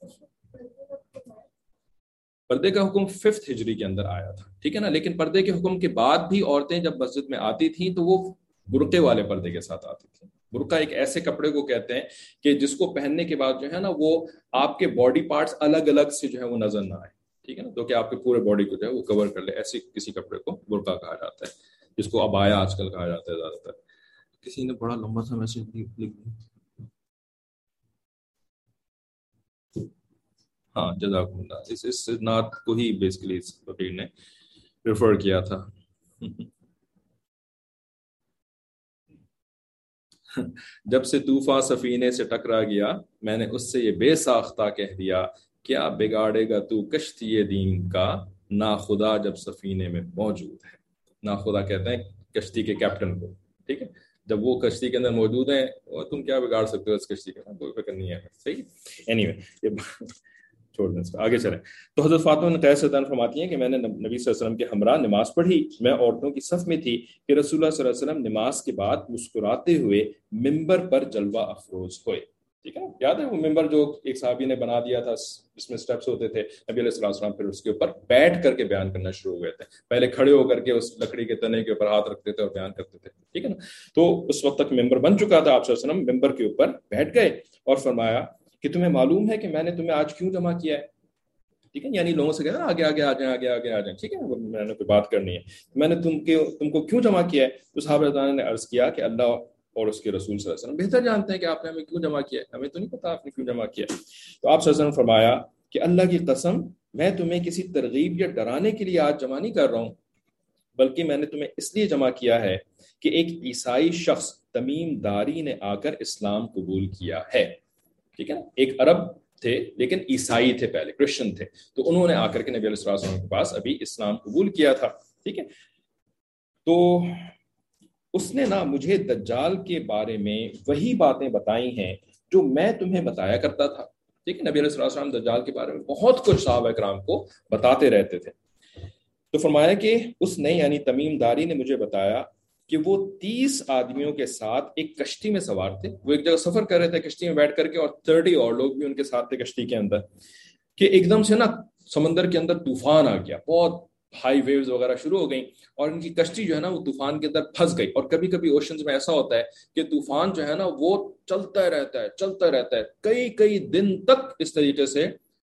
پردے کا حکم 5 ہجری کے اندر آیا تھا، ٹھیک ہے نا، لیکن پردے کے حکم کے بعد بھی عورتیں جب مسجد میں آتی تھیں تو وہ برقعے والے پردے کے ساتھ آتی تھیں. برقع ایک ایسے کپڑے کو کہتے ہیں کہ جس کو پہننے کے بعد جو ہے نا وہ آپ کے باڈی پارٹس الگ الگ سے جو ہے وہ نظر نہ آئے، ٹھیک ہے نا، تو کہ آپ کے پورے باڈی کو جو ہے وہ کور کر لے، ایسے کسی کپڑے کو برقع کہا جاتا ہے، جس کو عبایا آج کل کہا جاتا ہے زیادہ تر. کسی نے بڑا لمبا سا میسج لکھ دیا. ہاں جزاکم اللہ، اس نعت کو ہی بیسیکلی اس فقیر نے ریفر کیا تھا. جب سے طوفان سفینے سے ٹکرا گیا، میں نے اس سے یہ بے ساختہ کہہ دیا، کیا بگاڑے گا تو کشتی دین کا، ناخدا جب سفینے میں موجود ہے. ناخدا کہتے ہیں کشتی کے کیپٹن کو، ٹھیک ہے، جب وہ کشتی کے اندر موجود ہیں اور تم کیا بگاڑ سکتے ہو اس کشتی کا، کوئی فکر نہیں ہے. صحیح. اینی وے یہ چھوڑ دیں اس کو، آگے چلیں. تو حضرت فاطمہ بن قیس فرماتی ہیں کہ میں نے نبی صلی اللہ علیہ وسلم کے ہمراہ نماز پڑھی، میں عورتوں کی صف میں تھی کہ رسول اللہ صلی اللہ علیہ وسلم نماز کے بعد مسکراتے ہوئے ممبر پر جلوہ افروز ہوئے. ٹھیک ہے نا، یاد ہے وہ ممبر جو ایک صحابی نے بنا دیا تھا، اس میں سٹیپس ہوتے تھے، نبی علیہ الصلوۃ والسلام پھر اس کے اوپر بیٹھ کر کے بیان کرنا شروع ہو گئے تھے. پہلے کھڑے ہو کر کے اس لکڑی کے تنے کے اوپر ہاتھ رکھتے تھے اور بیان کرتے تھے، ٹھیک ہے نا. تو اس وقت تک ممبر بن چکا تھا. آپ صلی اللہ علیہ وسلم ممبر کے اوپر بیٹھ گئے اور فرمایا کہ تمہیں معلوم ہے کہ میں نے تمہیں آج کیوں جمع کیا ہے. ٹھیک ہے، یعنی لوگوں سے کہنا آگے آگے آ جائیں، آگے آگے آ جائیں، ٹھیک ہے، میں نے کوئی بات کرنی ہے. میں نے تم کو کیوں جمع کیا ہے؟ تو صحابہ رضوان نے عرض کیا کہ اللہ اور اس کے رسول صلی اللہ علیہ وسلم بہتر جانتے ہیں کہ آپ نے ہمیں کیوں جمع کیا ہے، ہمیں تو نہیں پتا آپ نے کیوں جمع کیا. تو آپ صلی اللہ علیہ وسلم فرمایا کہ اللہ کی قسم، میں تمہیں کسی ترغیب یا ڈرانے کے لیے آج جمع نہیں کر رہا ہوں، بلکہ میں نے تمہیں اس لیے جمع کیا ہے کہ ایک عیسائی شخص تمیم داری نے آ کر اسلام قبول کیا ہے. ٹھیک ہے نا، ایک عرب تھے لیکن عیسائی تھے، پہلے کرسچن تھے، تو انہوں نے آ کر کے نبی علیہ الصلوۃ والسلام کے پاس ابھی اسلام قبول کیا تھا. ٹھیک ہے، تو اس نے نا مجھے دجال کے بارے میں وہی باتیں بتائی ہیں جو میں تمہیں بتایا کرتا تھا. ٹھیک ہے، نبی علیہ الصلوۃ والسلام دجال کے بارے میں بہت کچھ صحابہ کرام کو بتاتے رہتے تھے. تو فرمایا کہ اس نے یعنی تمیم داری نے مجھے بتایا کہ وہ 30 آدمیوں کے ساتھ ایک کشتی میں سوار تھے. وہ ایک جگہ سفر کر رہے تھے کشتی میں بیٹھ کر کے، اور 30 اور لوگ بھی ان کے ساتھ تھے کشتی کے اندر، کہ ایک دم سے نا سمندر کے اندر طوفان آ گیا، بہت ہائی ویوز وغیرہ شروع ہو گئیں، اور ان کی کشتی جو ہے نا وہ طوفان کے اندر پھنس گئی. اور کبھی کبھی اوشنز میں ایسا ہوتا ہے کہ طوفان جو ہے نا وہ چلتا رہتا ہے کئی دن تک، اس طریقے سے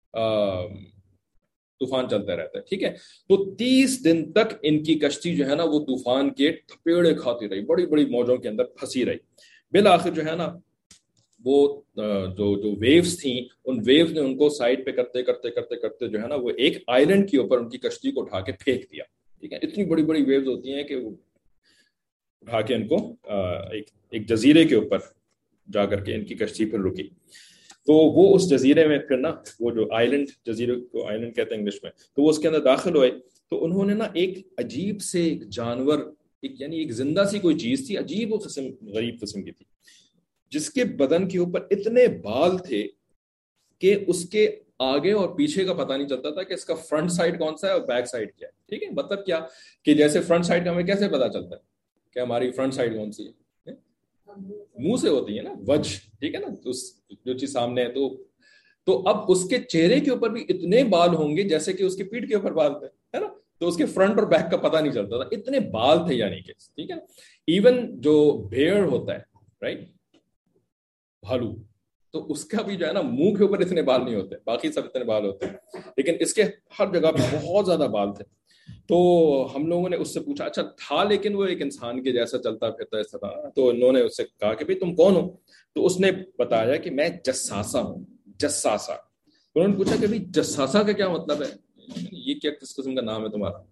طوفان چلتا رہتا ہے. ٹھیک ہے، تو 30 دن تک ان کی کشتی جو ہے نا وہ طوفان کے تھپیڑے کھاتی رہی، بڑی بڑی موجوں کے اندر پھنسی رہی. بالآخر جو ہے نا وہ جو ویوز تھیں، ان ویوز نے ان کو سائڈ پہ کرتے جو ہے نا وہ ایک آئلینڈ کے اوپر ان کی کشتی کو اٹھا کے پھینک دیا. ٹھیک ہے، اتنی بڑی بڑی ویوز ہوتی ہیں کہ وہ اٹھا کے ان کو ایک جزیرے کے اوپر جا کر کے ان کی کشتی پھر رکی. تو وہ اس جزیرے میں پھر نا وہ جو آئلینڈ، جزیرے کو آئلینڈ کہتے ہیں انگلش میں، تو وہ اس کے اندر داخل ہوئے. تو انہوں نے نا ایک عجیب سے ایک جانور، یعنی ایک زندہ سی کوئی چیز تھی، عجیب و غریب قسم کی تھی، جس کے بدن کے اوپر اتنے بال تھے کہ اس کے آگے اور پیچھے کا پتہ نہیں چلتا تھا کہ اس کا فرنٹ سائڈ کون سا ہے اور بیک سائڈ کیا ہے. ٹھیک ہے، مطلب کیا کہ جیسے فرنٹ سائڈ کا ہمیں کیسے پتا چلتا ہے کہ ہماری فرنٹ سائڈ کون سی ہے، منہ سے ہوتی ہے نا، وجہ. ٹھیک ہے نا، جو چیز سامنے ہے. تو اب اس کے چہرے کے اوپر بھی اتنے بال ہوں گے جیسے کہ اس کے پیٹھ کے اوپر بال تھے، ہے نا، تو اس کے فرنٹ اور بیک کا پتہ نہیں چلتا تھا، اتنے بال تھے یعنی کہ. ٹھیک ہے، ایون جو بھیڑ ہوتا ہے، رائٹ، بھالو، تو اس کا بھی جو ہے نا منہ کے اوپر اتنے بال نہیں ہوتے، باقی سب اتنے بال ہوتے ہیں، لیکن اس کے ہر جگہ پہ بہت زیادہ بال تھے. تو ہم لوگوں نے اس سے پوچھا، اچھا تھا لیکن وہ ایک انسان کے جیسا چلتا پھرتا ایسا تھا. تو انہوں نے اس سے کہا کہ بھئی تم کون ہو؟ تو اس نے بتایا کہ میں جساسہ ہوں. جساسہ. انہوں نے پوچھا کہ بھئی جساسہ کا کیا مطلب ہے، یہ کیا کس قسم کا نام ہے تمہارا؟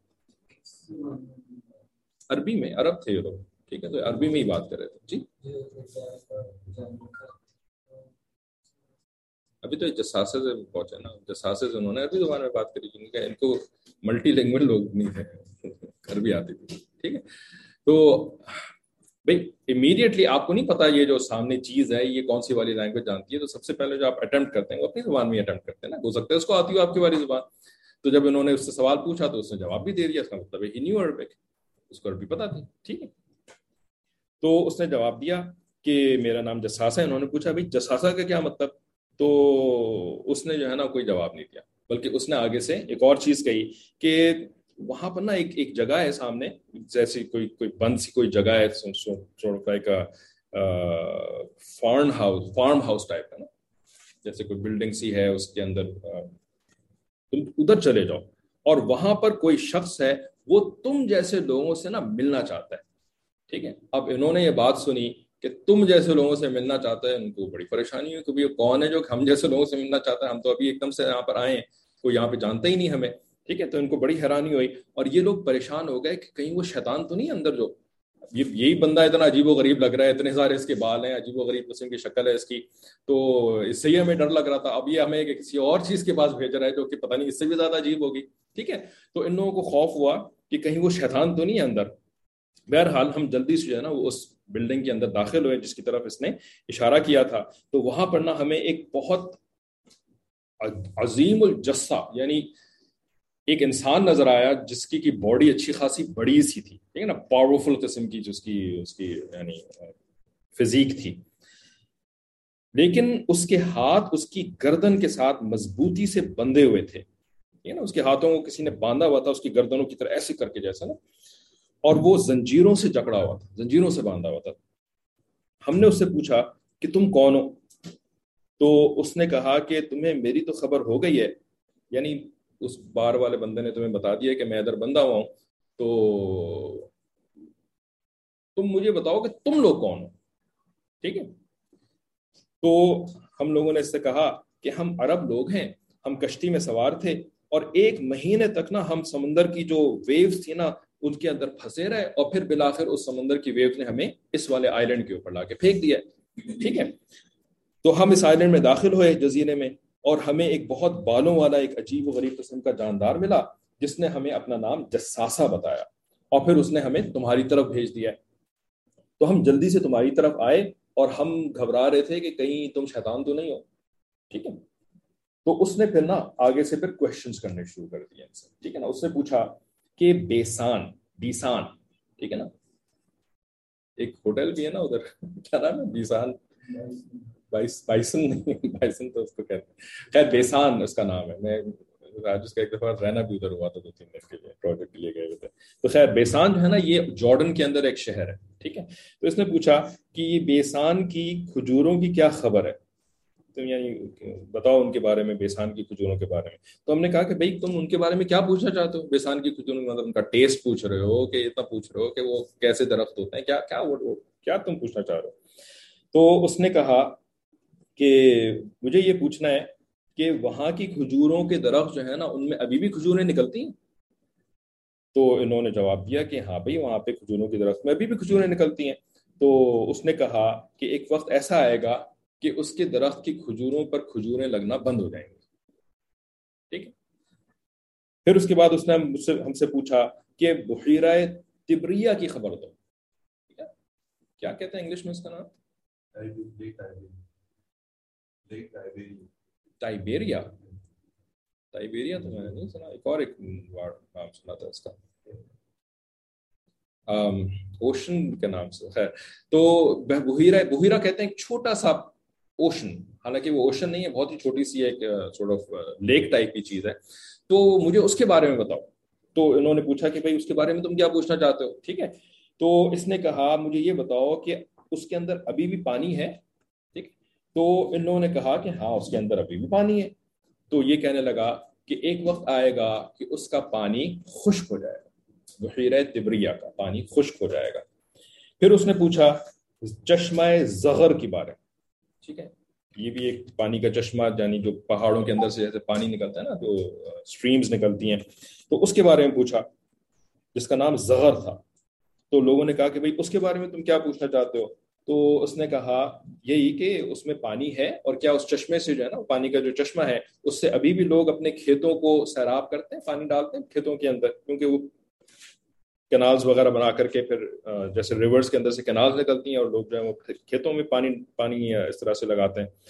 عربی میں، عرب تھے یہ لوگ. ٹھیک ہے، تو عربی میں ہی بات کر رہے تھے. جی ابھی تو جساسے سے پہنچے نا، جساسے سے انہوں نے عربی زبان میں بات کری، کیونکہ ان کو ملٹی لینگویج لوگ نہیں تھے، عربی آتی تھی. ٹھیک ہے، تو بھائی امیڈیٹلی آپ کو نہیں پتا یہ جو سامنے چیز ہے یہ کون سی والی لینگویج جانتی ہے، تو سب سے پہلے جو آپ اٹیمپٹ کرتے ہیں وہ اپنی زبان میں اٹیمپٹ کرتے ہیں نا. ہو سکتا ہے اس کو آتی ہو آپ کی والی زبان. تو جب انہوں نے اس سے سوال پوچھا تو اس نے جواب بھی دے دیا. اس کا مطلب ہے ہی نیو عربک, اس کو عربی پتا تھی. ٹھیک ہے, تو اس نے جواب دیا کہ میرا نام جساسا ہے. انہوں نے پوچھا بھائی جساسا کا کیا مطلب, تو اس نے جو ہے نا کوئی جواب نہیں دیا, بلکہ اس نے آگے سے ایک اور چیز کہی کہ وہاں پر نا ایک جگہ ہے سامنے, جیسی کوئی بند سی کوئی جگہ ہے, فارم ہاؤس ٹائپ ہے نا, جیسے کوئی بلڈنگ سی ہے, اس کے اندر تم ادھر چلے جاؤ, اور وہاں پر کوئی شخص ہے وہ تم جیسے لوگوں سے نا ملنا چاہتا ہے. ٹھیک ہے, اب انہوں نے یہ بات سنی کہ تم جیسے لوگوں سے ملنا چاہتا ہے, ان کو بڑی پریشانی ہوئی کہ کون ہے جو ہم جیسے لوگوں سے ملنا چاہتا ہے, ہم تو ابھی ایک دم سے یہاں پر آئے ہیں, کوئی یہاں پہ جانتا ہی نہیں ہمیں. ٹھیک ہے, تو ان کو بڑی حیرانی ہوئی, اور یہ لوگ پریشان ہو گئے کہ کہیں وہ شیطان تو نہیں اندر, جو یہی بندہ اتنا عجیب و غریب لگ رہا ہے, اتنے سارے اس کے بال ہیں, عجیب و غریب قسم کی شکل ہے اس کی, تو اس سے ہی ہمیں ڈر لگ رہا تھا, اب یہ ہمیں کسی اور چیز کے پاس بھیج رہا ہے جو کہ پتہ نہیں اس سے بھی زیادہ عجیب ہوگی. ٹھیک ہے, تو ان لوگوں کو خوف ہوا کہ کہیں وہ شیطان تو نہیں ہے اندر. بہرحال ہم جلدی سے جو ہے نا وہ اس بلڈنگ کے اندر داخل ہوئے جس کی طرف اس نے اشارہ کیا تھا. تو وہاں پر نا ہمیں ایک بہت عظیم الجثہ یعنی ایک انسان نظر آیا جس کی باڈی اچھی خاصی بڑی سی تھی. ٹھیک ہے نا, پاورفل قسم کی اس کی یعنی فزیک تھی, لیکن اس کے ہاتھ اس کی گردن کے ساتھ مضبوطی سے بندھے ہوئے تھے. ٹھیک ہے نا, اس کے ہاتھوں کو کسی نے باندھا ہوا تھا اس کی گردنوں کی طرح ایسے کر کے جیسا نا, اور وہ زنجیروں سے جکڑا ہوا تھا, زنجیروں سے باندھا ہوا تھا. ہم نے اس سے پوچھا کہ تم کون ہو, تو اس نے کہا کہ تمہیں میری تو خبر ہو گئی ہے, یعنی اس بار والے بندے نے تمہیں بتا دیا کہ میں ادھر بندہ ہوا ہوں, تو تم مجھے بتاؤ کہ تم لوگ کون ہو. ٹھیک ہے, تو ہم لوگوں نے اس سے کہا کہ ہم عرب لوگ ہیں, ہم کشتی میں سوار تھے, اور 1 مہینے تک نا ہم سمندر کی جو ویوز تھی نا ان کے اندر پھنسے رہے, اور پھر بالآخر اس سمندر کی ویوز نے ہمیں اس والے آئی لینڈ کے اوپر لا کے پھینک دیا. ٹھیک ہے, تو ہم اس آئی لینڈ میں داخل ہوئے جزیرے میں, اور ہمیں ایک بہت بالوں والا ایک عجیب و غریب قسم کا جاندار ملا جس نے ہمیں اپنا نام جساسا بتایا, اور پھر اس نے ہمیں تمہاری طرف بھیج دیا. تو ہم جلدی سے تمہاری طرف آئے, اور ہم گھبرا رہے تھے کہ کہیں تم شیطان تو نہیں ہو. ٹھیک ہے, تو اس نے پھر نا آگے سے پھر کوشچنز کرنے شروع کر دیے. ٹھیک ہے نا, اس نے پوچھا کہ بیسان, ٹھیک ہے نا, ایک ہوٹل بھی ہے نا ادھر, کیا نام ہے, بیسان, بائسن نہیں, بائسن تو اس کو کہتے ہیں, خیر بیسان اس کا نام ہے. میں راجس کا ایک دفعہ رہنا بھی ادھر ہوا تھا 2-3 دن کے لیے, پروجیکٹ کے لیے گئے ہوئے تھے. تو خیر بیسان جو ہے نا یہ جارڈن کے اندر ایک شہر ہے. ٹھیک ہے, تو اس نے پوچھا کہ یہ بیسان کی کھجوروں کی کیا خبر ہے, تم یعنی بتاؤ ان کے بارے میں, بیسان کی کھجوروں کے بارے میں. تو ہم نے کہا کہ بھائی تم ان کے بارے میں کیا پوچھنا چاہتے ہو, بیسان کی کھجوروں مطلب ان کا ٹیسٹ پوچھ رہے ہو کہ اتنا پوچھ رہے ہو کہ وہ کیسے درخت ہوتے ہیں, کیا تم پوچھنا چاہ رہے ہو. تو اس نے کہا کہ مجھے یہ پوچھنا ہے کہ وہاں کی کھجوروں کے درخت جو ہے نا ان میں ابھی بھی کھجوریں نکلتی ہیں. تو انہوں نے جواب دیا کہ ہاں بھائی وہاں پہ کھجوروں کے درخت میں ابھی بھی کھجوریں نکلتی ہیں. تو اس نے کہا کہ ایک وقت ایسا آئے گا کہ اس کے درخت کی کھجوروں پر کھجوریں لگنا بند ہو جائیں گی. ٹھیک ہے, پھر اس کے بعد اس نے ہم سے پوچھا کہ بحیرہ تبریہ کی خبر دو. ٹھیک ہے, کیا کہتے ہیں انگلش میں اس کا نام, ٹائبیریا. ٹائبیریا تو میں نے نہیں سنا, ایک اور ایک نام سنا تھا اس کا, اوشن کے نام سے. خیر, تو بحیرہ کہتے ہیں ایک چھوٹا سا اوشن, حالانکہ وہ اوشن نہیں ہے, بہت ہی چھوٹی سی ایک سورٹ آف لیک ٹائپ کی چیز ہے. تو مجھے اس کے بارے میں بتاؤ. تو انہوں نے پوچھا کہ بھائی اس کے بارے میں تم کیا پوچھنا چاہتے ہو. ٹھیک ہے, تو اس نے کہا مجھے یہ بتاؤ کہ اس کے اندر ابھی بھی پانی ہے. ٹھیک, تو انہوں نے کہا کہ ہاں اس کے اندر ابھی بھی پانی ہے. تو یہ کہنے لگا کہ ایک وقت آئے گا کہ اس کا پانی خشک ہو جائے گا, بحیرہ تبریہ کا پانی خشک ہو جائے گا. پھر اس نے پوچھا چشمہ زغر کے بارے میں. ٹھیک ہے, یہ بھی ایک پانی کا چشمہ, یعنی جو پہاڑوں کے اندر سے جیسے پانی نکلتا ہے نا, جو سٹریمز نکلتی ہیں, تو اس کے بارے میں پوچھا جس کا نام زغر تھا. تو لوگوں نے کہا کہ بھئی اس کے بارے میں تم کیا پوچھنا چاہتے ہو. تو اس نے کہا یہی کہ اس میں پانی ہے, اور کیا اس چشمے سے جو ہے نا پانی کا جو چشمہ ہے اس سے ابھی بھی لوگ اپنے کھیتوں کو سیراب کرتے ہیں, پانی ڈالتے ہیں کھیتوں کے اندر, کیونکہ وہ کینالز وغیرہ بنا کر کے پھر جیسے ریورز کے اندر سے کینالز نکلتی ہیں, اور لوگ جو ہے وہ کھیتوں میں پانی اس طرح سے لگاتے ہیں.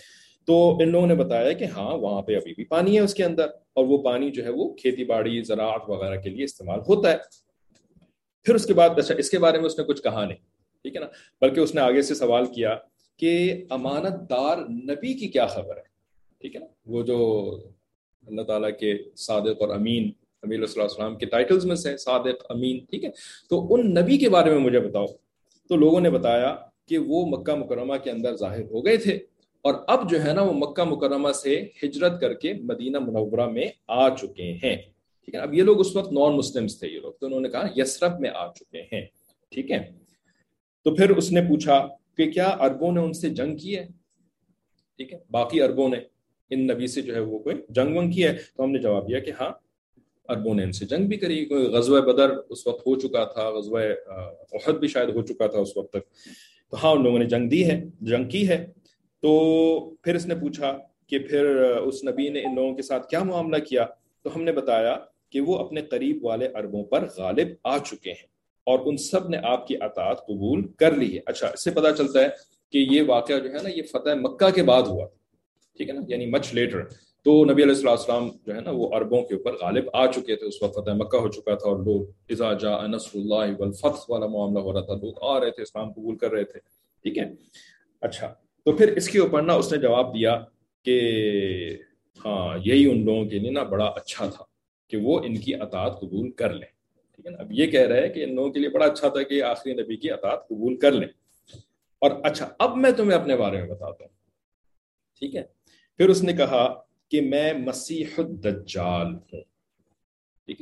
تو ان لوگوں نے بتایا کہ ہاں وہاں پہ ابھی بھی پانی ہے اس کے اندر، اور وہ پانی جو ہے وہ کھیتی باڑی زراعت وغیرہ کے لیے استعمال ہوتا ہے۔ پھر اس کے بعد اچھا اس کے بارے میں اس نے کچھ کہا نہیں، ٹھیک ہے نا، بلکہ اس نے آگے سے سوال کیا کہ امانت دار نبی کی کیا خبر ہے، ٹھیک ہے نا، وہ جو اللہ تعالیٰ کے صادق اور امین، نبی علیہ الصلوۃ والسلام کے ٹائٹلز میں سے صادق امین، ٹھیک ہے، تو ان نبی کے بارے میں مجھے بتاؤ۔ تو لوگوں نے بتایا کہ وہ مکہ مکرمہ کے اندر ظاہر ہو گئے تھے، اور اب جو ہے نا وہ مکہ مکرمہ سے ہجرت کر کے مدینہ منورہ میں آ چکے ہیں، ٹھیک ہے۔ اب یہ لوگ اس وقت نان مسلمس تھے یہ لوگ، تو انہوں نے کہا یسرب میں آ چکے ہیں، ٹھیک ہے۔ تو پھر اس نے پوچھا کہ کیا عربوں نے ان سے جنگ کی ہے، ٹھیک ہے، باقی عربوں نے ان نبی سے جو ہے وہ کوئی جنگ ونگ کی ہے؟ تو ہم نے جواب دیا کہ ہاں عربوں نے ان سے جنگ بھی کری، کوئی غزوہ بدر اس وقت ہو چکا تھا، غزوہ احد بھی شاید ہو چکا تھا اس وقت تک، تو ہاں ان لوگوں نے جنگ کی ہے۔ تو پھر اس نے پوچھا کہ پھر اس نبی نے ان لوگوں کے ساتھ کیا معاملہ کیا؟ تو ہم نے بتایا کہ وہ اپنے قریب والے عربوں پر غالب آ چکے ہیں، اور ان سب نے آپ کی اطاعت قبول کر لی ہے۔ اچھا اس سے پتہ چلتا ہے کہ یہ واقعہ جو ہے نا یہ فتح مکہ کے بعد ہوا، ٹھیک ہے نا، یعنی مچ لیٹر۔ تو نبی علیہ السلام جو ہے نا وہ عربوں کے اوپر غالب آ چکے تھے، اس وقت فتح مکہ ہو چکا تھا، اور لوگ اذا جاء نصر اللہ والفتح والا معاملہ ہو رہا تھا، لوگ آ رہے تھے، اسلام قبول کر رہے تھے، ٹھیک ہے۔ اچھا تو پھر اس کے اوپر نا اس نے جواب دیا کہ ہاں یہی ان لوگوں کے لیے نا بڑا اچھا تھا کہ وہ ان کی اطاعت قبول کر لیں، ٹھیک ہے نا۔ اب یہ کہہ رہے ہیں کہ ان لوگوں کے لیے بڑا اچھا تھا کہ آخری نبی کی اطاعت قبول کر لیں۔ اور اچھا اب میں تمہیں اپنے بارے میں بتاتا ہوں، ٹھیک ہے۔ پھر اس نے کہا کہ میں مسیح الدجال ہوں، ٹھیک ہے،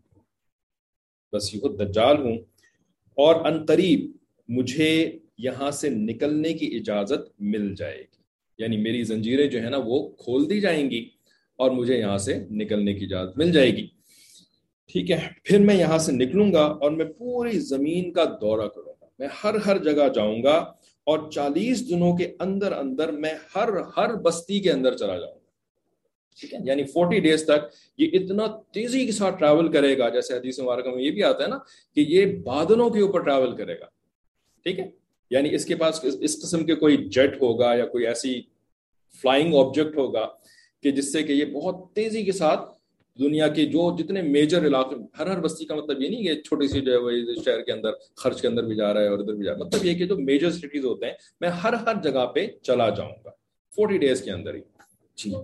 مسیح الدجال ہوں، اور عنقریب مجھے یہاں سے نکلنے کی اجازت مل جائے گی، یعنی میری زنجیریں جو ہے نا وہ کھول دی جائیں گی اور مجھے یہاں سے نکلنے کی اجازت مل جائے گی، ٹھیک ہے۔ پھر میں یہاں سے نکلوں گا اور میں پوری زمین کا دورہ کروں گا، میں ہر جگہ جاؤں گا، اور 40 دنوں کے اندر اندر میں ہر بستی کے اندر چلا جاؤں گا، ٹھیک ہے، یعنی 40 ڈیز تک یہ اتنا تیزی کے ساتھ ٹریول کرے گا، جیسے حدیث مبارکہ میں یہ بھی آتا ہے نا کہ یہ بادلوں کے اوپر ٹریول کرے گا، ٹھیک ہے، یعنی اس کے پاس اس قسم کے کوئی جیٹ ہوگا یا کوئی ایسی فلائنگ آبجیکٹ ہوگا کہ جس سے کہ یہ بہت تیزی کے ساتھ دنیا کے جو جتنے میجر علاقے، ہر بستی کا مطلب یہ نہیں کہ چھوٹی سی جو ہے وہ شہر کے اندر خرچ کے اندر بھی جا رہا ہے اور ادھر بھی جا رہا ہے، مطلب یہ کہ جو میجر سٹیز ہوتے ہیں میں ہر جگہ پہ چلا جاؤں گا 40 ڈیز کے اندر ہی، جی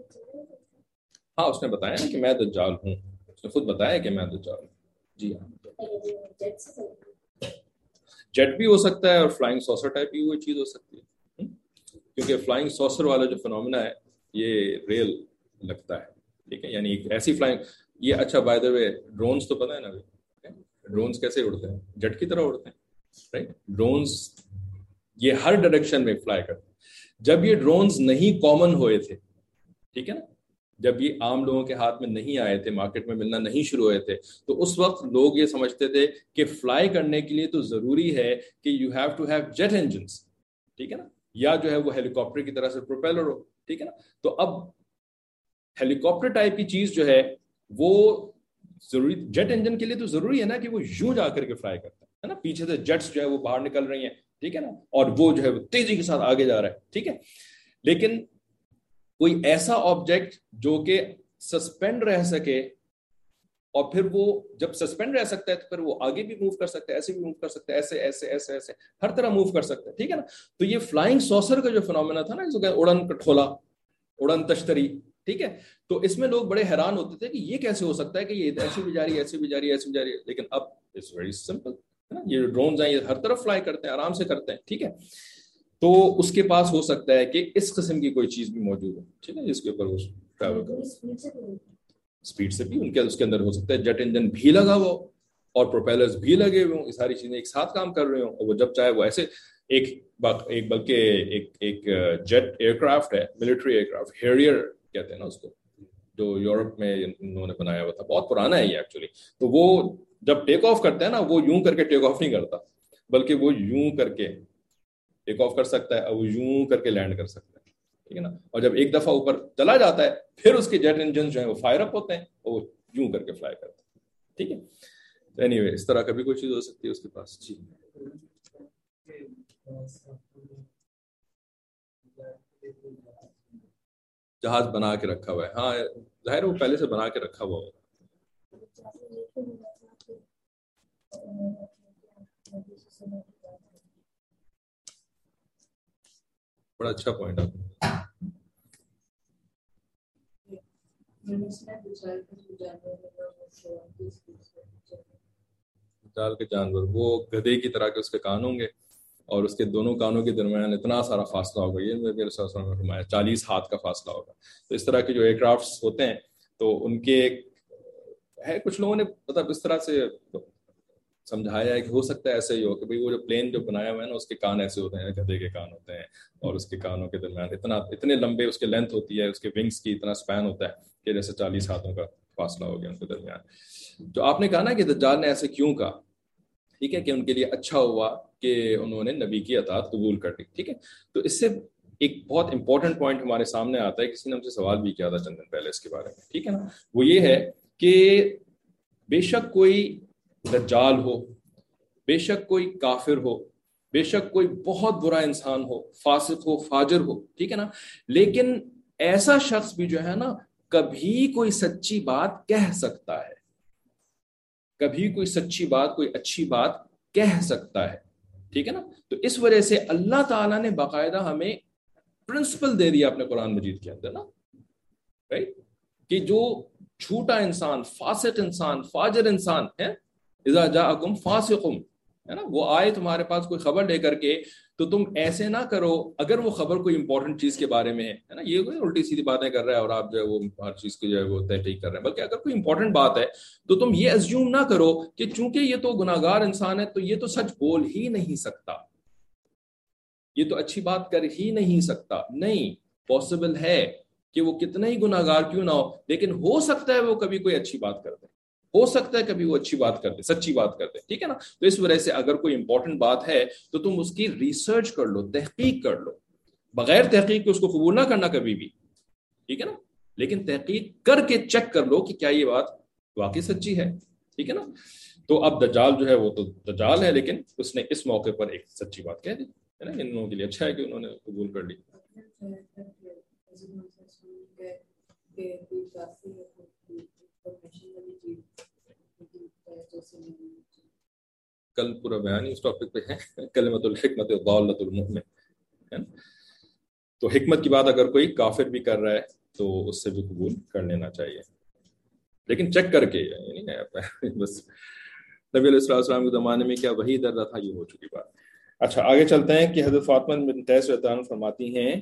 ہاں اس نے بتایا نا کہ میں دجال ہوں، اس نے خود بتایا کہ میں دجال ہوں، جی ہاں جیٹ بھی ہو سکتا ہے اور فلائنگ سوسر ٹائپ بھی کوئی چیز ہو سکتی ہے، کیونکہ فلائنگ سوسر والا جو فنومینا ہے یہ ریل لگتا ہے، ٹھیک ہے، یعنی ایک ایسی فلائنگ یہ اچھا بائی دا وے ڈرونز تو پتہ ہے نا ڈرونز کیسے اڑتے ہیں، جیٹ کی طرح اڑتے ہیں، رائٹ، ڈرونز یہ ہر ڈائریکشن میں فلائی کرتے ہیں۔ جب یہ ڈرونز نہیں کامن ہوئے تھے، ٹھیک ہے نا، جب یہ عام لوگوں کے ہاتھ میں نہیں آئے تھے، مارکیٹ میں ملنا نہیں شروع ہوئے تھے، تو اس وقت لوگ یہ سمجھتے تھے کہ فلائی کرنے کے لیے تو ضروری ہے کہ you have to have jet engines, ٹھیک ہے نا، یا جو ہے وہ ہیلی کاپٹر کی طرح سے پروپیلر ہو، ٹھیک ہے نا۔ تو اب ہیلی کاپٹر ٹائپ کی چیز جو ہے وہ ضروری، جیٹ انجن کے لیے تو ضروری ہے نا کہ وہ یوں جا کر کے فلائی کرتا ہے نا، پیچھے سے جیٹس جو ہے وہ باہر نکل رہی ہیں، ٹھیک ہے نا، اور وہ جو ہے وہ تیزی کے ساتھ آگے جا رہا ہے، ٹھیک ہے۔ لیکن کوئی ایسا آبجیکٹ جو کہ سسپینڈ رہ سکے، اور پھر وہ جب سسپینڈ رہ سکتا ہے تو پھر وہ آگے بھی موو کر سکتا ہے، ایسے بھی موو کر سکتا ہے، ایسے ایسے ایسے ایسے ہر طرح موو کر سکتا ہے، ٹھیک ہے نا۔ تو یہ فلائنگ سوسر کا جو فنومینا تھا نا، اس کو اڑن کٹھولا، اڑن تشتری، ٹھیک ہے، تو اس میں لوگ بڑے حیران ہوتے تھے کہ یہ کیسے ہو سکتا ہے کہ یہ ایسی بھی جا رہی ہے، ایسی بھی جا رہی ہے، ایسی بھی جا رہی ہے، لیکن اب اٹس ویری سمپل ہے نا، یہ ڈرونز ہیں یہ ہر طرف فلائی کرتے ہیں، آرام سے کرتے ہیں، ٹھیک ہے۔ تو اس کے پاس ہو سکتا ہے کہ اس قسم کی کوئی چیز بھی موجود ہو، ٹھیک ہے، جس کے اوپر وہ ٹریول کرے، اسپیڈ سے بھی اس کے اندر ہو سکتا ہے جیٹ انجن بھی لگا ہوا اور پروپیلرز بھی لگے ہوئے ہوں، یہ ساری چیزیں ایک ساتھ کام کر رہے ہوں، اور وہ جب چاہے وہ ایسے بلکہ ایک جیٹ ایئر کرافٹ ہے، ملٹری ایئر کرافٹ، ہیریئر کہتے ہیں نا اس کو، جو یورپ میں انہوں نے بنایا ہوا تھا، بہت پرانا ہے یہ ایکچولی، تو وہ جب ٹیک آف کرتا ہے نا وہ یوں کر کے ٹیک آف نہیں کرتا، بلکہ وہ یوں کر کے ٹیک آف کر سکتا ہے اور وہ یوں کر کے لینڈ کر سکتا ہے، ٹھیک ہے نا، اور جب ایک دفعہ اوپر چلا جاتا ہے پھر اس کے جیٹ انجن جو ہیں وہ فائر اپ ہوتے ہیں اور وہ یوں کر کے فلائی کرتے ہیں، ٹھیک ہے۔ اینی وے اس طرح کا بھی کوئی چیز ہو سکتی ہے اس کے پاس، جی جہاز بنا کے رکھا ہوا ہے. ہاں ظاہر وہ پہلے سے بنا کے رکھا ہوا ہوگا. بڑا اچھا پوائنٹ آپ نے. ڈال کے جانور وہ گدھے کی طرح کے اس کے کان ہوں گے اور اس کے دونوں کانوں کے درمیان اتنا سارا فاصلہ ہوگا. یہ میرے نے فرمایا 40 ہاتھ کا فاصلہ ہوگا. تو اس طرح کے جو ایئر کرافٹس ہوتے ہیں تو ان کے ہے, کچھ لوگوں نے مطلب اس طرح سے سمجھایا ہے کہ ہو سکتا ہے ایسے ہی ہو کہ بھئی وہ جو پلین جو بنایا ہوا ہے نا اس کے کان ایسے ہوتے ہیں, گدھے کے کان ہوتے ہیں اور اس کے کانوں کے درمیان اتنے لمبے اس کے لینتھ ہوتی ہے, اس کے ونگز کی اتنا سپین ہوتا ہے کہ جیسے 40 ہاتھوں کا فاصلہ ہو گیا ان کے درمیان. جو آپ نے کہا نا کہ دجال نے ایسے کیوں کہا, ٹھیک ہے, کہ ان کے لیے اچھا ہوا کہ انہوں نے نبی کی اطاعت قبول کر لی. ٹھیک ہے, تو اس سے ایک بہت امپورٹنٹ پوائنٹ ہمارے سامنے آتا ہے, کسی نے ہم سے سوال بھی کیا تھا چند دن پہلے اس کے بارے میں. ٹھیک ہے نا, وہ یہ ہے کہ بے شک کوئی دجال ہو, بے شک کوئی کافر ہو, بے شک کوئی بہت برا انسان ہو, فاسق ہو, فاجر ہو, ٹھیک ہے نا, لیکن ایسا شخص بھی جو ہے نا کبھی کوئی سچی بات کہہ سکتا ہے, کبھی کوئی سچی بات, کوئی اچھی بات کہہ سکتا ہے. ٹھیک ہے نا, تو اس وجہ سے اللہ تعالیٰ نے باقاعدہ ہمیں پرنسپل دے دیا اپنے قرآن مجید کے اندر نا, رائٹ, کہ جو جھوٹا انسان, فاسق انسان, فاجر انسان ہے, اذا جاءکم فاسقم, ہے نا, وہ آئے تمہارے پاس کوئی خبر لے کر کے, تو تم ایسے نہ کرو اگر وہ خبر کوئی امپورٹنٹ چیز کے بارے میں ہے نا, یہ کوئی الٹی سیدھی باتیں کر رہا ہے اور آپ جو ہے وہ ہر چیز کی جو ہے وہ تحقیق کر رہے ہیں, بلکہ اگر کوئی امپورٹنٹ بات ہے تو تم یہ ازیوم نہ کرو کہ چونکہ یہ تو گناہگار انسان ہے تو یہ تو سچ بول ہی نہیں سکتا, یہ تو اچھی بات کر ہی نہیں سکتا. نہیں, پاسبل ہے کہ وہ کتنا ہی گناہگار کیوں نہ ہو, لیکن ہو سکتا ہے وہ کبھی کوئی اچھی بات کر دے, ہو سکتا ہے کبھی وہ اچھی بات کر دے, سچی بات کر دے. ٹھیک ہے نا, تو اس وجہ سے اگر کوئی امپورٹنٹ بات ہے تو تم اس کی ریسرچ کر لو, تحقیق کر لو, بغیر تحقیق کے اس کو قبول نہ کرنا کبھی بھی. ٹھیک ہے نا, لیکن تحقیق کر کے چیک کر لو کہ کیا یہ بات واقعی سچی ہے. ٹھیک ہے نا, تو اب دجال جو ہے وہ تو دجال ہے, لیکن اس نے اس موقع پر ایک سچی بات کہہ دی ہے نا, ان لوگوں کے لیے اچھا ہے کہ انہوں نے قبول کر لی. کل پورا بیان ہی اس ٹاپک پہ ہے, کلمۃ الحکمت ضالۃ المؤمن, ہے نا. تو حکمت کی بات اگر کوئی کافر بھی کر رہا ہے تو اس سے بھی قبول کر لینا چاہیے, لیکن چیک کر کے, یعنی بس نبی علیہ السلام کے زمانے میں کیا وحی در رہا تھا, یہ ہو چکی بات. اچھا آگے چلتے ہیں کہ حضرت فاطمہ بنت قیس رضی اللہ عنہا فرماتی ہیں,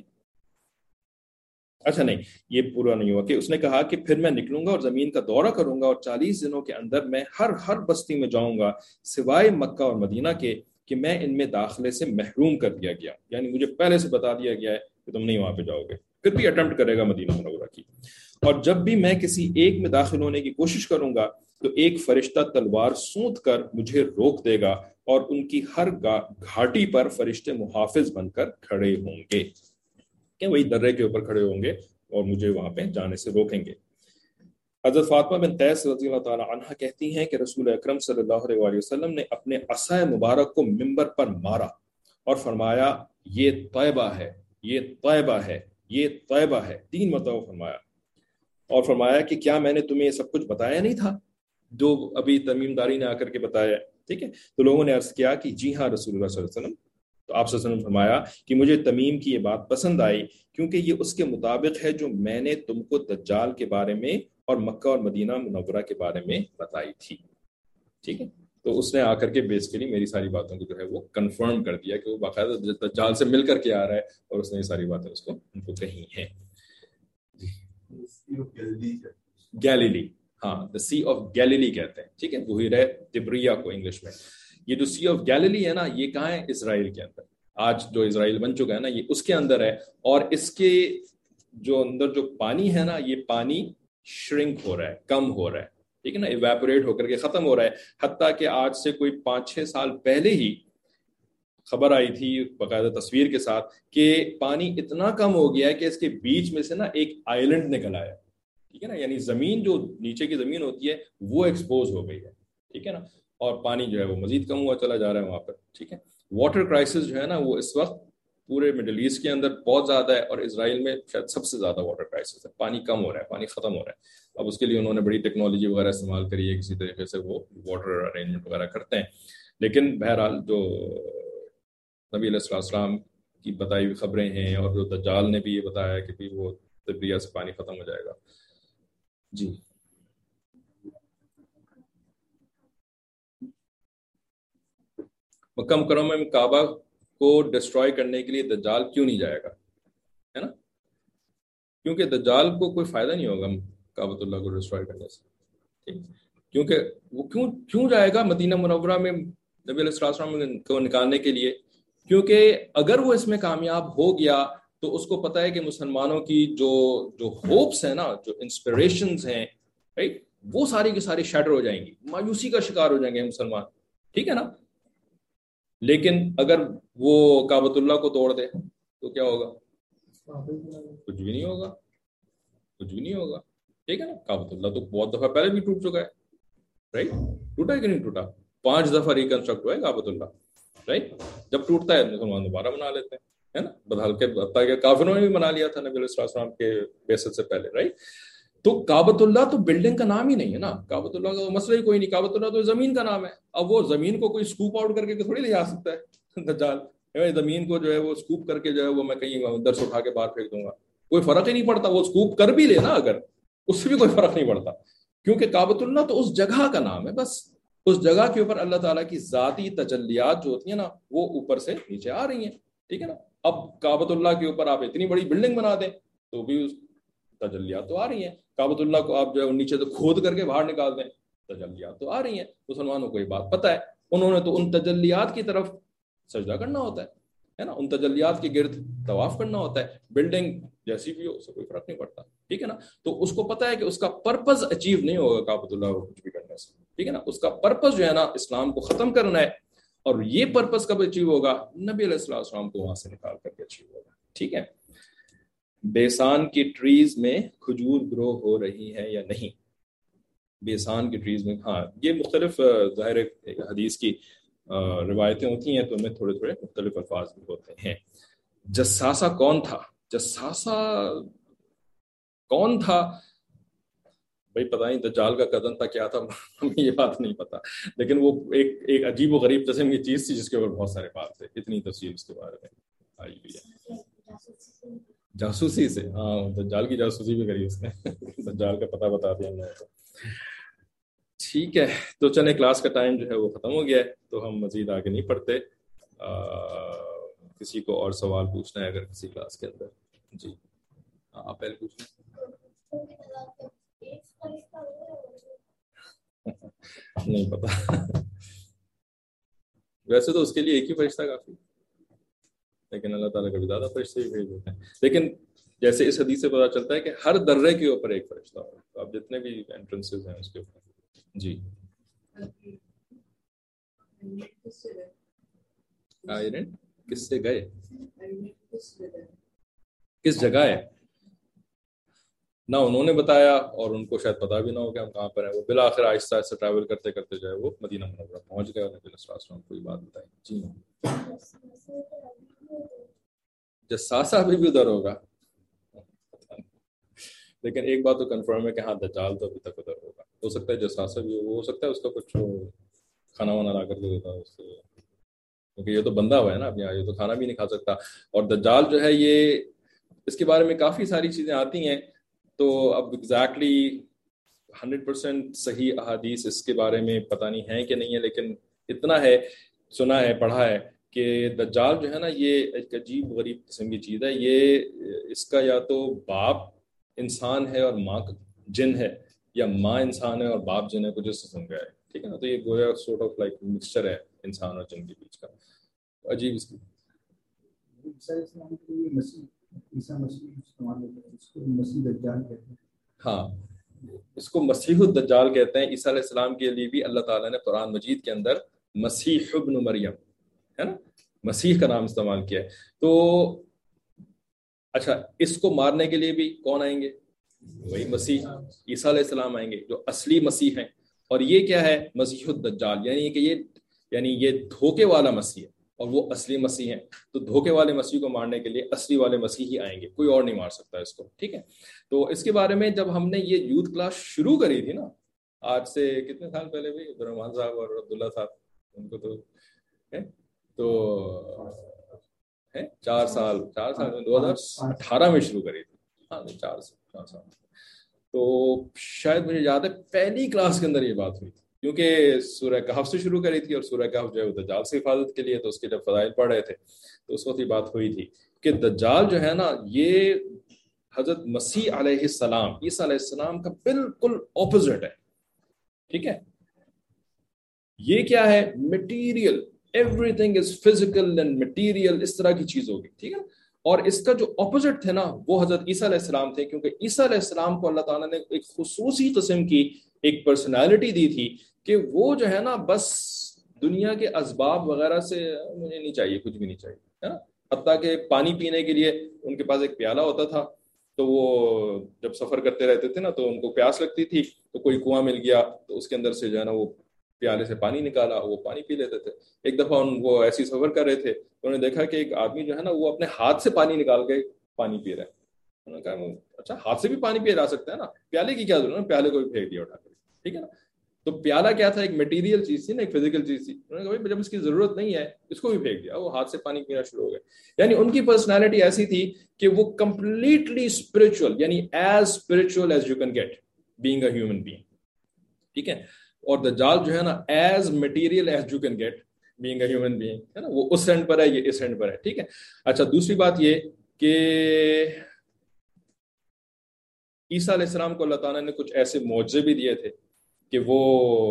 اچھا نہیں یہ پورا نہیں ہوا, کہ اس نے کہا کہ پھر میں نکلوں گا اور زمین کا دورہ کروں گا اور 40 دنوں کے اندر میں ہر بستی میں جاؤں گا سوائے مکہ اور مدینہ کے, کہ میں ان میں داخلے سے محروم کر دیا گیا, یعنی مجھے پہلے سے بتا دیا گیا ہے کہ تم نہیں وہاں پہ جاؤ گے, پھر بھی اٹمپٹ کرے گا مدینہ منورہ کی. اور جب بھی میں کسی ایک میں داخل ہونے کی کوشش کروں گا تو ایک فرشتہ تلوار سونت کر مجھے روک دے گا اور ان کی ہر گھاٹی پر فرشتے محافظ بن کر کھڑے ہوں گے, کہ وہی درے کے اوپر کھڑے ہوں گے اور مجھے وہاں پہ جانے سے روکیں گے. حضرت فاطمہ بنت قیس رضی اللہ تعالی عنہ کہتی ہیں کہ رسول اکرم صلی اللہ علیہ وسلم نے اپنے عصا مبارک کو منبر پر مارا اور فرمایا یہ طیبہ ہے, یہ طیبہ ہے, یہ طیبہ ہے, 3 مرتبہ فرمایا, اور فرمایا کہ کیا میں نے تمہیں یہ سب کچھ بتایا نہیں تھا جو ابھی تمیم داری نے آ کر کے بتایا. ٹھیک ہے, تو لوگوں نے عرض کیا کہ جی ہاں رسول اللہ صلی اللہ علیہ وسلم. تو آپ صلی اللہ علیہ وسلم فرمایا کہ مجھے تمیم کی یہ بات پسند آئی کیونکہ یہ اس کے مطابق ہے جو میں نے تم کو دجال کے بارے میں اور مکہ اور مدینہ منورہ کے بارے میں بتائی تھی. ٹھیک ہے, تو اس نے آ کر کے بیسیکلی میری ساری باتوں کو جو ہے وہ کنفرم کر دیا کہ وہ باقاعدہ دجال سے مل کر کے آ رہا ہے اور اس نے یہ ساری باتیں اس کو ان کو کہی ہیں. گیلیلی, ہاں the Sea of Galilee کہتے ہیں. ٹھیک ہے, بحیرہ تبریہ کو انگلش میں. یہ جو Sea of Galilee ہے نا, یہ کہاں ہے؟ اسرائیل کے اندر. آج جو اسرائیل بن چکا ہے نا, یہ اس کے اندر ہے, اور اس کے جو اندر جو پانی ہے نا, یہ پانی شرنک ہو رہا ہے, کم ہو رہا ہے. ٹھیک ہے نا, ایویپوریٹ ہو کر کے ختم ہو رہا ہے. حتیٰ کہ آج سے کوئی 5-6 سال پہلے ہی خبر آئی تھی باقاعدہ تصویر کے ساتھ کہ پانی اتنا کم ہو گیا ہے کہ اس کے بیچ میں سے نا ایک آئلینڈ نکل آیا. ٹھیک ہے نا, یعنی زمین جو نیچے کی زمین ہوتی ہے وہ ایکسپوز ہو گئی ہے. ٹھیک ہے نا, اور پانی جو ہے وہ مزید کم ہوا چلا جا رہا ہے وہاں پر. ٹھیک ہے, واٹر کرائسس جو ہے نا وہ اس وقت پورے مڈل ایسٹ کے اندر بہت زیادہ ہے، اور اسرائیل میں شاید سب سے زیادہ واٹر کرائسس ہے. پانی کم ہو رہا ہے، پانی ختم ہو رہا ہے. اب اس کے لیے انہوں نے بڑی ٹیکنالوجی وغیرہ استعمال کری ہے، کسی طریقے سے وہ واٹر ارینجمنٹ وغیرہ کرتے ہیں. لیکن بہرحال جو نبی علیہ السلام کی بتائی ہوئی خبریں ہیں، اور جو دجال نے بھی یہ بتایا کہ بھی وہ تبریہ سے پانی ختم ہو جائے گا. جی مکہ مکرمہ میں کعبہ کو ڈسٹرائے کرنے کے لیے دجال کیوں نہیں جائے گا، ہے نا؟ کیونکہ دجال کو کوئی فائدہ نہیں ہوگا کعبۃ اللہ کو ڈسٹرائے کرنے سے. ٹھیک، کیونکہ وہ کیوں جائے گا مدینہ منورہ میں نبی علیہ السلام کو نکالنے کے لیے؟ کیونکہ اگر وہ اس میں کامیاب ہو گیا تو اس کو پتہ ہے کہ مسلمانوں کی جو ہوپس ہیں نا، جو انسپریشنز ہیں، رائٹ، وہ ساری کی ساری شیٹر ہو جائیں گی، مایوسی کا شکار ہو جائیں گے مسلمان. ٹھیک ہے نا؟ لیکن اگر وہ کعبۃ اللہ کو توڑ دے تو کیا ہوگا؟ کچھ بھی نہیں ہوگا، کچھ بھی نہیں ہوگا. ٹھیک ہے نا؟ کعبۃ اللہ تو بہت دفعہ پہلے بھی ٹوٹ چکا ہے، رائٹ؟ ٹوٹا ہے کہ نہیں ٹوٹا؟ 5 دفعہ ریکنسٹرکٹ ہوا ہے کعبۃ اللہ، رائٹ؟ جب ٹوٹتا ہے مسلمان دوبارہ بنا لیتے ہیں، ہے نا؟ بدحال کے کافروں نے بھی بنا لیا تھا نبی علیہ السلام کے بعثت سے پہلے، رائٹ؟ تو کعبۃ اللہ تو بلڈنگ کا نام ہی نہیں ہے نا، کعبۃ اللہ کا مسئلہ ہی کوئی نہیں. کعبۃ اللہ تو زمین کا نام ہے. اب وہ زمین کو کوئی سکوپ آؤٹ کر کے تھوڑی لے جا سکتا ہے دجال. زمین کو جو ہے وہ سکوپ کر کے جو ہے وہ میں کہیں ادھر سے اٹھا کے باہر پھینک دوں گا، کوئی فرق ہی نہیں پڑتا. وہ سکوپ کر بھی لے نا اگر، اس سے بھی کوئی فرق نہیں پڑتا، کیونکہ کعبۃ اللہ تو اس جگہ کا نام ہے. بس اس جگہ کے اوپر اللہ تعالیٰ کی ذاتی تجلیات جو ہوتی ہیں نا، وہ اوپر سے نیچے آ رہی ہیں. ٹھیک ہے نا؟ اب کعبۃ اللہ کے اوپر آپ اتنی بڑی بلڈنگ بنا دیں تو بھی تجلیات تو آ رہی ہیں. کعبۃ اللہ کو آپ جو ہے نیچے سے کھود کر کے باہر نکال دیں، تجلیات تو آ رہی ہیں. مسلمانوں کو یہ بات پتہ ہے، انہوں نے تو ان تجلیات کی طرف سجدہ کرنا ہوتا ہے نا، ان تجلیات کے گرد طواف کرنا ہوتا ہے. بلڈنگ جیسی بھی ہو، اس سے کوئی فرق نہیں پڑتا. ٹھیک ہے نا؟ تو اس کو پتہ ہے کہ اس کا پرپز اچیو نہیں ہوگا کعبۃ اللہ کو کچھ بھی کرنے سے. ٹھیک ہے نا؟ اس کا پرپز جو ہے نا اسلام کو ختم کرنا ہے، اور یہ پرپز کب اچیو ہوگا؟ نبی علیہ السلام کو وہاں سے نکال کر کے اچیو ہوگا. ٹھیک ہے؟ بیسان کی ٹریز میں کھجور گرو ہو رہی ہے یا نہیں؟ بیسان کی ٹریز میں، ہاں، یہ مختلف ظاہر حدیث کی روایتیں ہوتی ہیں تو ان میں تھوڑے تھوڑے مختلف الفاظ بھی ہوتے ہیں. جساسہ کون تھا؟ جساسہ کون تھا بھائی پتہ نہیں، دجال کا کزن تھا، کیا تھا ہمیں یہ بات نہیں پتا. لیکن وہ ایک عجیب و غریب قسم کی چیز تھی جس کے اوپر بہت سارے بات تھے. اتنی تفصیل اس کے بارے میں آئی ہوئی ہے. جاسوسی سے، ہاں، دجال کی جاسوسی بھی کری اس نے دجال کا پتہ بتا دیا ہم نے. ٹھیک ہے، تو چلیں کلاس کا ٹائم جو ہے وہ ختم ہو گیا ہے، تو ہم مزید آگے نہیں پڑھتے. کسی کو اور سوال پوچھنا ہے اگر کسی کلاس کے اندر؟ جی آپ پہلے پوچھیں. نہیں پتا ویسے تو اس کے لیے ایک ہی فرشتہ کافی، لیکن اللہ تعالیٰ کبھی زیادہ فرشتے بھی بھیج دیتے ہیں. لیکن جیسے اس حدیث سے پتا چلتا ہے کہ ہر درے کے اوپر ایک فرشتہ ہوگا. تو آپ جتنے بھی انٹرنسز ہیں اس کے اوپر. جی آئرن کس سے گئے، کس جگہ ہے؟ نہ انہوں نے بتایا، اور ان کو شاید پتا بھی نہ ہو کہ ہم کہاں پر ہیں. وہ بالآخر آہستہ آہستہ ٹریول کرتے کرتے جو ہے وہ مدینہ منورہ پہنچ گئے. نبی علیہ السلام کو یہ بات بتائی. جی جساسہ بھی ادھر ہوگا، لیکن ایک بات تو کنفرم ہے کہ ہاں دجال تو ابھی تک ادھر ہوگا. ہو سکتا ہے جساسہ بھی ہو سکتا ہے اس کا کچھ کھانا وانا لا کر کے دیتا ہے اس سے، کیونکہ یہ تو بندہ ہوا ہے نا اب یہاں، یہ تو کھانا بھی نہیں کھا سکتا. اور دجال جو ہے یہ، اس کے بارے میں کافی ساری چیزیں آتی ہیں، تو اب ایگزیکٹلی 100% صحیح احادیث اس کے بارے میں پتہ نہیں ہے کہ نہیں ہے، لیکن اتنا ہے، سنا ہے، پڑھا ہے کہ دجال جو ہے نا یہ ایک عجیب غریب قسم کی چیز ہے. یہ اس کا یا تو باپ انسان ہے اور ماں جن ہے، یا ماں انسان ہے اور باپ جن ہے، کچھ اس قسم کا ہے. ٹھیک ہے نا؟ تو یہ گویا سورٹ آف لائک مکسچر ہے انسان اور جن کے بیچ کا. عجیب اس کی ہاں، اس کو مسیح الدجال کہتے ہیں. عیسیٰ علیہ السلام کے لیے بھی اللہ تعالیٰ نے قرآن مجید کے اندر مسیح ابن مریم، ہے نا، مسیح کا نام استعمال کیا ہے. تو اچھا، اس کو مارنے کے لیے بھی کون آئیں گے؟ وہی مسیح عیسیٰ علیہ السلام آئیں گے جو اصلی مسیح ہیں. اور یہ کیا ہے؟ مسیح الدجال، یعنی کہ یہ دھوکے والا مسیح ہے. اور وہ اصلی مسیح ہیں. تو دھوکے والے مسیح کو مارنے کے لیے اصلی والے مسیح ہی آئیں گے, کوئی اور نہیں مار سکتا اس کو. ٹھیک ہے, تو اس کے بارے میں جب ہم نے یہ یوتھ کلاس شروع کری تھی نا, آج سے کتنے سال پہلے بھی, عبدالرحمان صاحب اور عبداللہ صاحب, ان کو تو 4 سال 2018 میں شروع کری تھی. ہاں 4 سال. تو شاید مجھے یاد ہے پہلی کلاس کے اندر یہ بات ہوئی تھی, کیونکہ سورہ کہف سے شروع کری تھی, اور سورہ کہف جو ہے وہ دجال سے حفاظت کے لیے, تو اس کے جب فضائل پڑھ رہے تھے تو اس وقت یہ بات ہوئی تھی کہ دجال جو ہے نا یہ حضرت مسیح علیہ السلام, عیسیٰ علیہ السلام کا بالکل اپوزٹ ہے. ٹھیک ہے, یہ کیا ہے, material, everything is physical and material, اس طرح کی چیز ہوگی. ٹھیک ہے, اور اس کا جو اپوزٹ تھے نا وہ حضرت عیسیٰ علیہ السلام تھے, کیونکہ عیسیٰ علیہ السلام کو اللہ تعالیٰ نے ایک خصوصی قسم کی ایک پرسنالٹی دی تھی کہ وہ جو ہے نا بس دنیا کے اسباب وغیرہ سے مجھے نہیں چاہیے, کچھ بھی نہیں چاہیے, ہے نا. حتیٰ کہ پانی پینے کے لیے ان کے پاس ایک پیالہ ہوتا تھا, تو وہ جب سفر کرتے رہتے تھے نا تو ان کو پیاس لگتی تھی, تو کوئی کنواں مل گیا تو اس کے اندر سے جو ہے نا وہ پیالے سے پانی نکالا, وہ پانی پی لیتے تھے. ایک دفعہ وہ ایسی سفر کر رہے تھے, انہوں نے دیکھا کہ ایک آدمی جو ہے نا وہ اپنے ہاتھ سے پانی نکال کے پانی پی رہا ہے. انہوں نے کہا اچھا ہاتھ سے بھی پانی پیا جا سکتا ہے نا, پیالے کی کیا ضرورت ہے, پیالے کو بھی پھینک دیا اٹھا کر. ٹھیک ہے نا, تو پیالہ کیا تھا, ایک مٹیریل چیز تھی نا, ایک فزیکل چیز تھی. انہوں نے کہا بھائی جب اس کی ضرورت نہیں ہے اس کو بھی پھینک دیا, وہ ہاتھ سے پانی پینا شروع ہو گئے. یعنی ان کی پرسنالٹی ایسی تھی کہ وہ کمپلیٹلی اسپرچل, یعنی as spiritual as you can get being a human being. ٹھیک ہے, اور دجال جو ہے نا as material as you can get being a human being, ہے نا, وہ اس اینڈ پر ہے, یہ اس اینڈ پر ہے. ٹھیک ہے, اچھا دوسری بات یہ کہ عیسیٰ علیہ السلام کو اللہ تعالیٰ نے کچھ ایسے معجزے بھی دیے تھے کہ وہ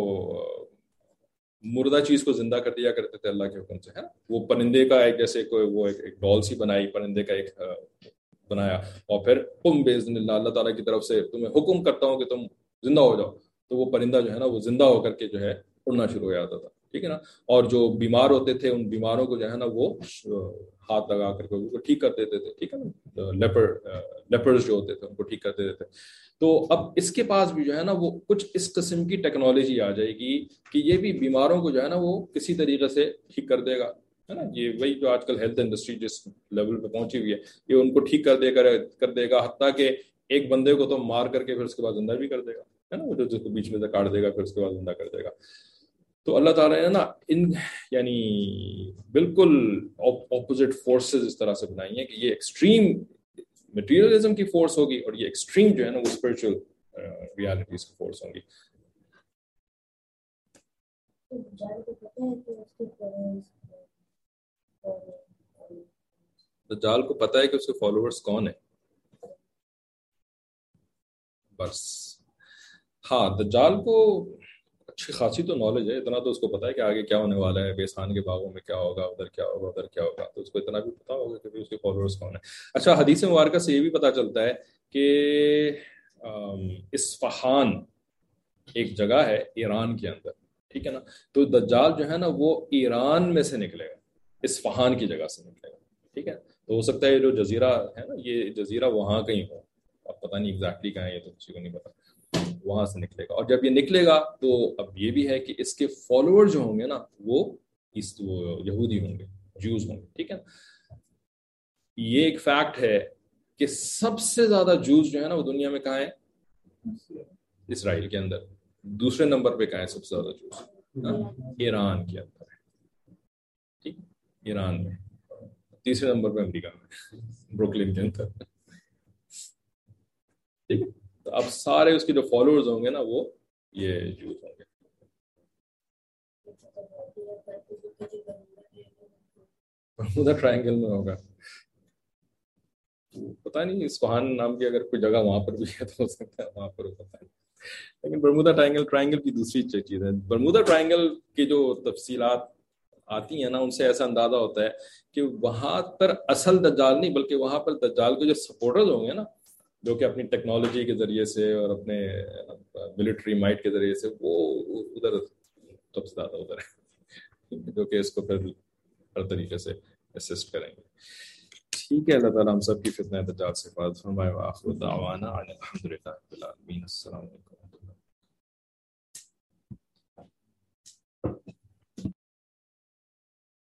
مردہ چیز کو زندہ کر دیا کرتے تھے اللہ کے حکم سے, ہے نا. وہ پرندے کا ایک جیسے کوئی وہ ایک ڈول سی بنائی, پرندے کا ایک بنایا, اور پھر تم باذن اللہ, اللہ تعالیٰ کی طرف سے تمہیں حکم کرتا ہوں کہ تم زندہ ہو جاؤ, تو وہ پرندہ جو ہے نا وہ زندہ ہو کر کے جو ہے اڑنا شروع ہو جاتا تھا. ٹھیک ہے نا, اور جو بیمار ہوتے تھے ان بیماروں کو جو ہے نا وہ ہاتھ لگا کر کے ان کو ٹھیک کر دیتے تھے. ٹھیک ہے نا, لیپرز جو ہوتے تھے ان کو ٹھیک کر دیتے تھے. تو اب اس کے پاس بھی جو ہے نا وہ کچھ اس قسم کی ٹیکنالوجی آ جائے گی کہ یہ بھی بیماروں کو جو ہے نا وہ کسی طریقے سے ٹھیک کر دے گا, ہے نا. یہ وہی جو آج کل ہیلتھ انڈسٹری جس لیول پہ پہنچی ہوئی ہے, یہ ان کو ٹھیک کر دے گا, حتیٰ کہ ایک بندے کو تو مار کر کے پھر اس کے بعد زندہ بھی کر دے گا, ہے نا, وہ جو بیچ میں سے کاٹ دے گا پھر اس کے بعد زندہ کر دے گا. تو اللہ تعالیٰ نے نا یعنی بالکل اپوزٹ فورسز اس طرح سے بنائی ہیں کہ یہ ایکسٹریم مٹیریلزم کی فورس ہوگی, اور یہ ایکسٹریم جو ہے نا وہ اسپرچل ریالٹیز کی فورس ہوں گی. دجال کو پتہ ہے کہ اس کے فالوورز کون ہیں, بس. ہاں, دجال کو اچھی خاصی تو نالج ہے, اتنا تو اس کو پتا ہے کہ آگے کیا ہونے والا ہے, بیسان کے باغوں میں کیا ہوگا, ادھر کیا ہوگا, ادھر کیا ہوگا, تو اس کو اتنا بھی پتا ہوگا کہ اس کے فالوورز کون ہیں. اچھا, حدیث مبارکہ سے یہ بھی پتا چلتا ہے کہ اصفہان ایک جگہ ہے ایران کے اندر, ٹھیک ہے نا, تو دجال جو ہے نا وہ ایران میں سے نکلے گا, اصفہان کی جگہ سے نکلے گا. ٹھیک ہے, تو ہو سکتا ہے جو جزیرہ ہے نا یہ جزیرہ وہاں کہیں ہو, اب پتہ نہیں ایگزیکٹلی کہاں ہے, یہ تو کسی کو نہیں پتا, وہاں سے نکلے گا. اور جب یہ نکلے گا تو اب یہ بھی ہے کہ اس کے فالوور جو ہوں گے نا وہ یہودی ہوں گے, جوز ہوں گے. ٹھیک ہے, یہ ایک فیکٹ ہے کہ سب سے زیادہ جوز جو ہے نا وہ دنیا میں کہاں ہے, اسرائیل کے اندر. دوسرے نمبر پہ کہاں ہے سب سے زیادہ جوز, ایران کے اندر ہے. ٹھیک, ایران میں. تیسرے نمبر پہ امریکہ میں, بروکلن کے اندر. ٹھیک ہے, تو اب سارے اس کے جو فالوورز ہوں گے نا وہ یہ جوز ہوں گے. برمودا ٹرائنگل میں ہوگا, پتہ نہیں, اصفہان نام کی اگر کوئی جگہ وہاں پر بھی ہے تو ہو سکتا ہے وہاں پر, پتہ نہیں. لیکن برمودا ٹرائنگل کی دوسری چیز ہے. برمودا ٹرائنگل کی جو تفصیلات آتی ہیں نا ان سے ایسا اندازہ ہوتا ہے کہ وہاں پر اصل دجال نہیں بلکہ وہاں پر دجال کے جو سپورٹرز ہوں گے نا, جو کہ اپنی ٹیکنالوجی کے ذریعے سے اور اپنے ملٹری مائٹ کے ذریعے سے وہ ادھر سب سے زیادہ ادھر ہے, جو کہ اس کو پھر ہر طریقے سے اسسٹ کریں گے. ٹھیک ہے, اللہ تعالیٰ ہم سب کی فتنہ دجال سے حفاظت فرمائے. وآخر دعوانا ان الحمد للہ رب العالمین. السلام علیکم.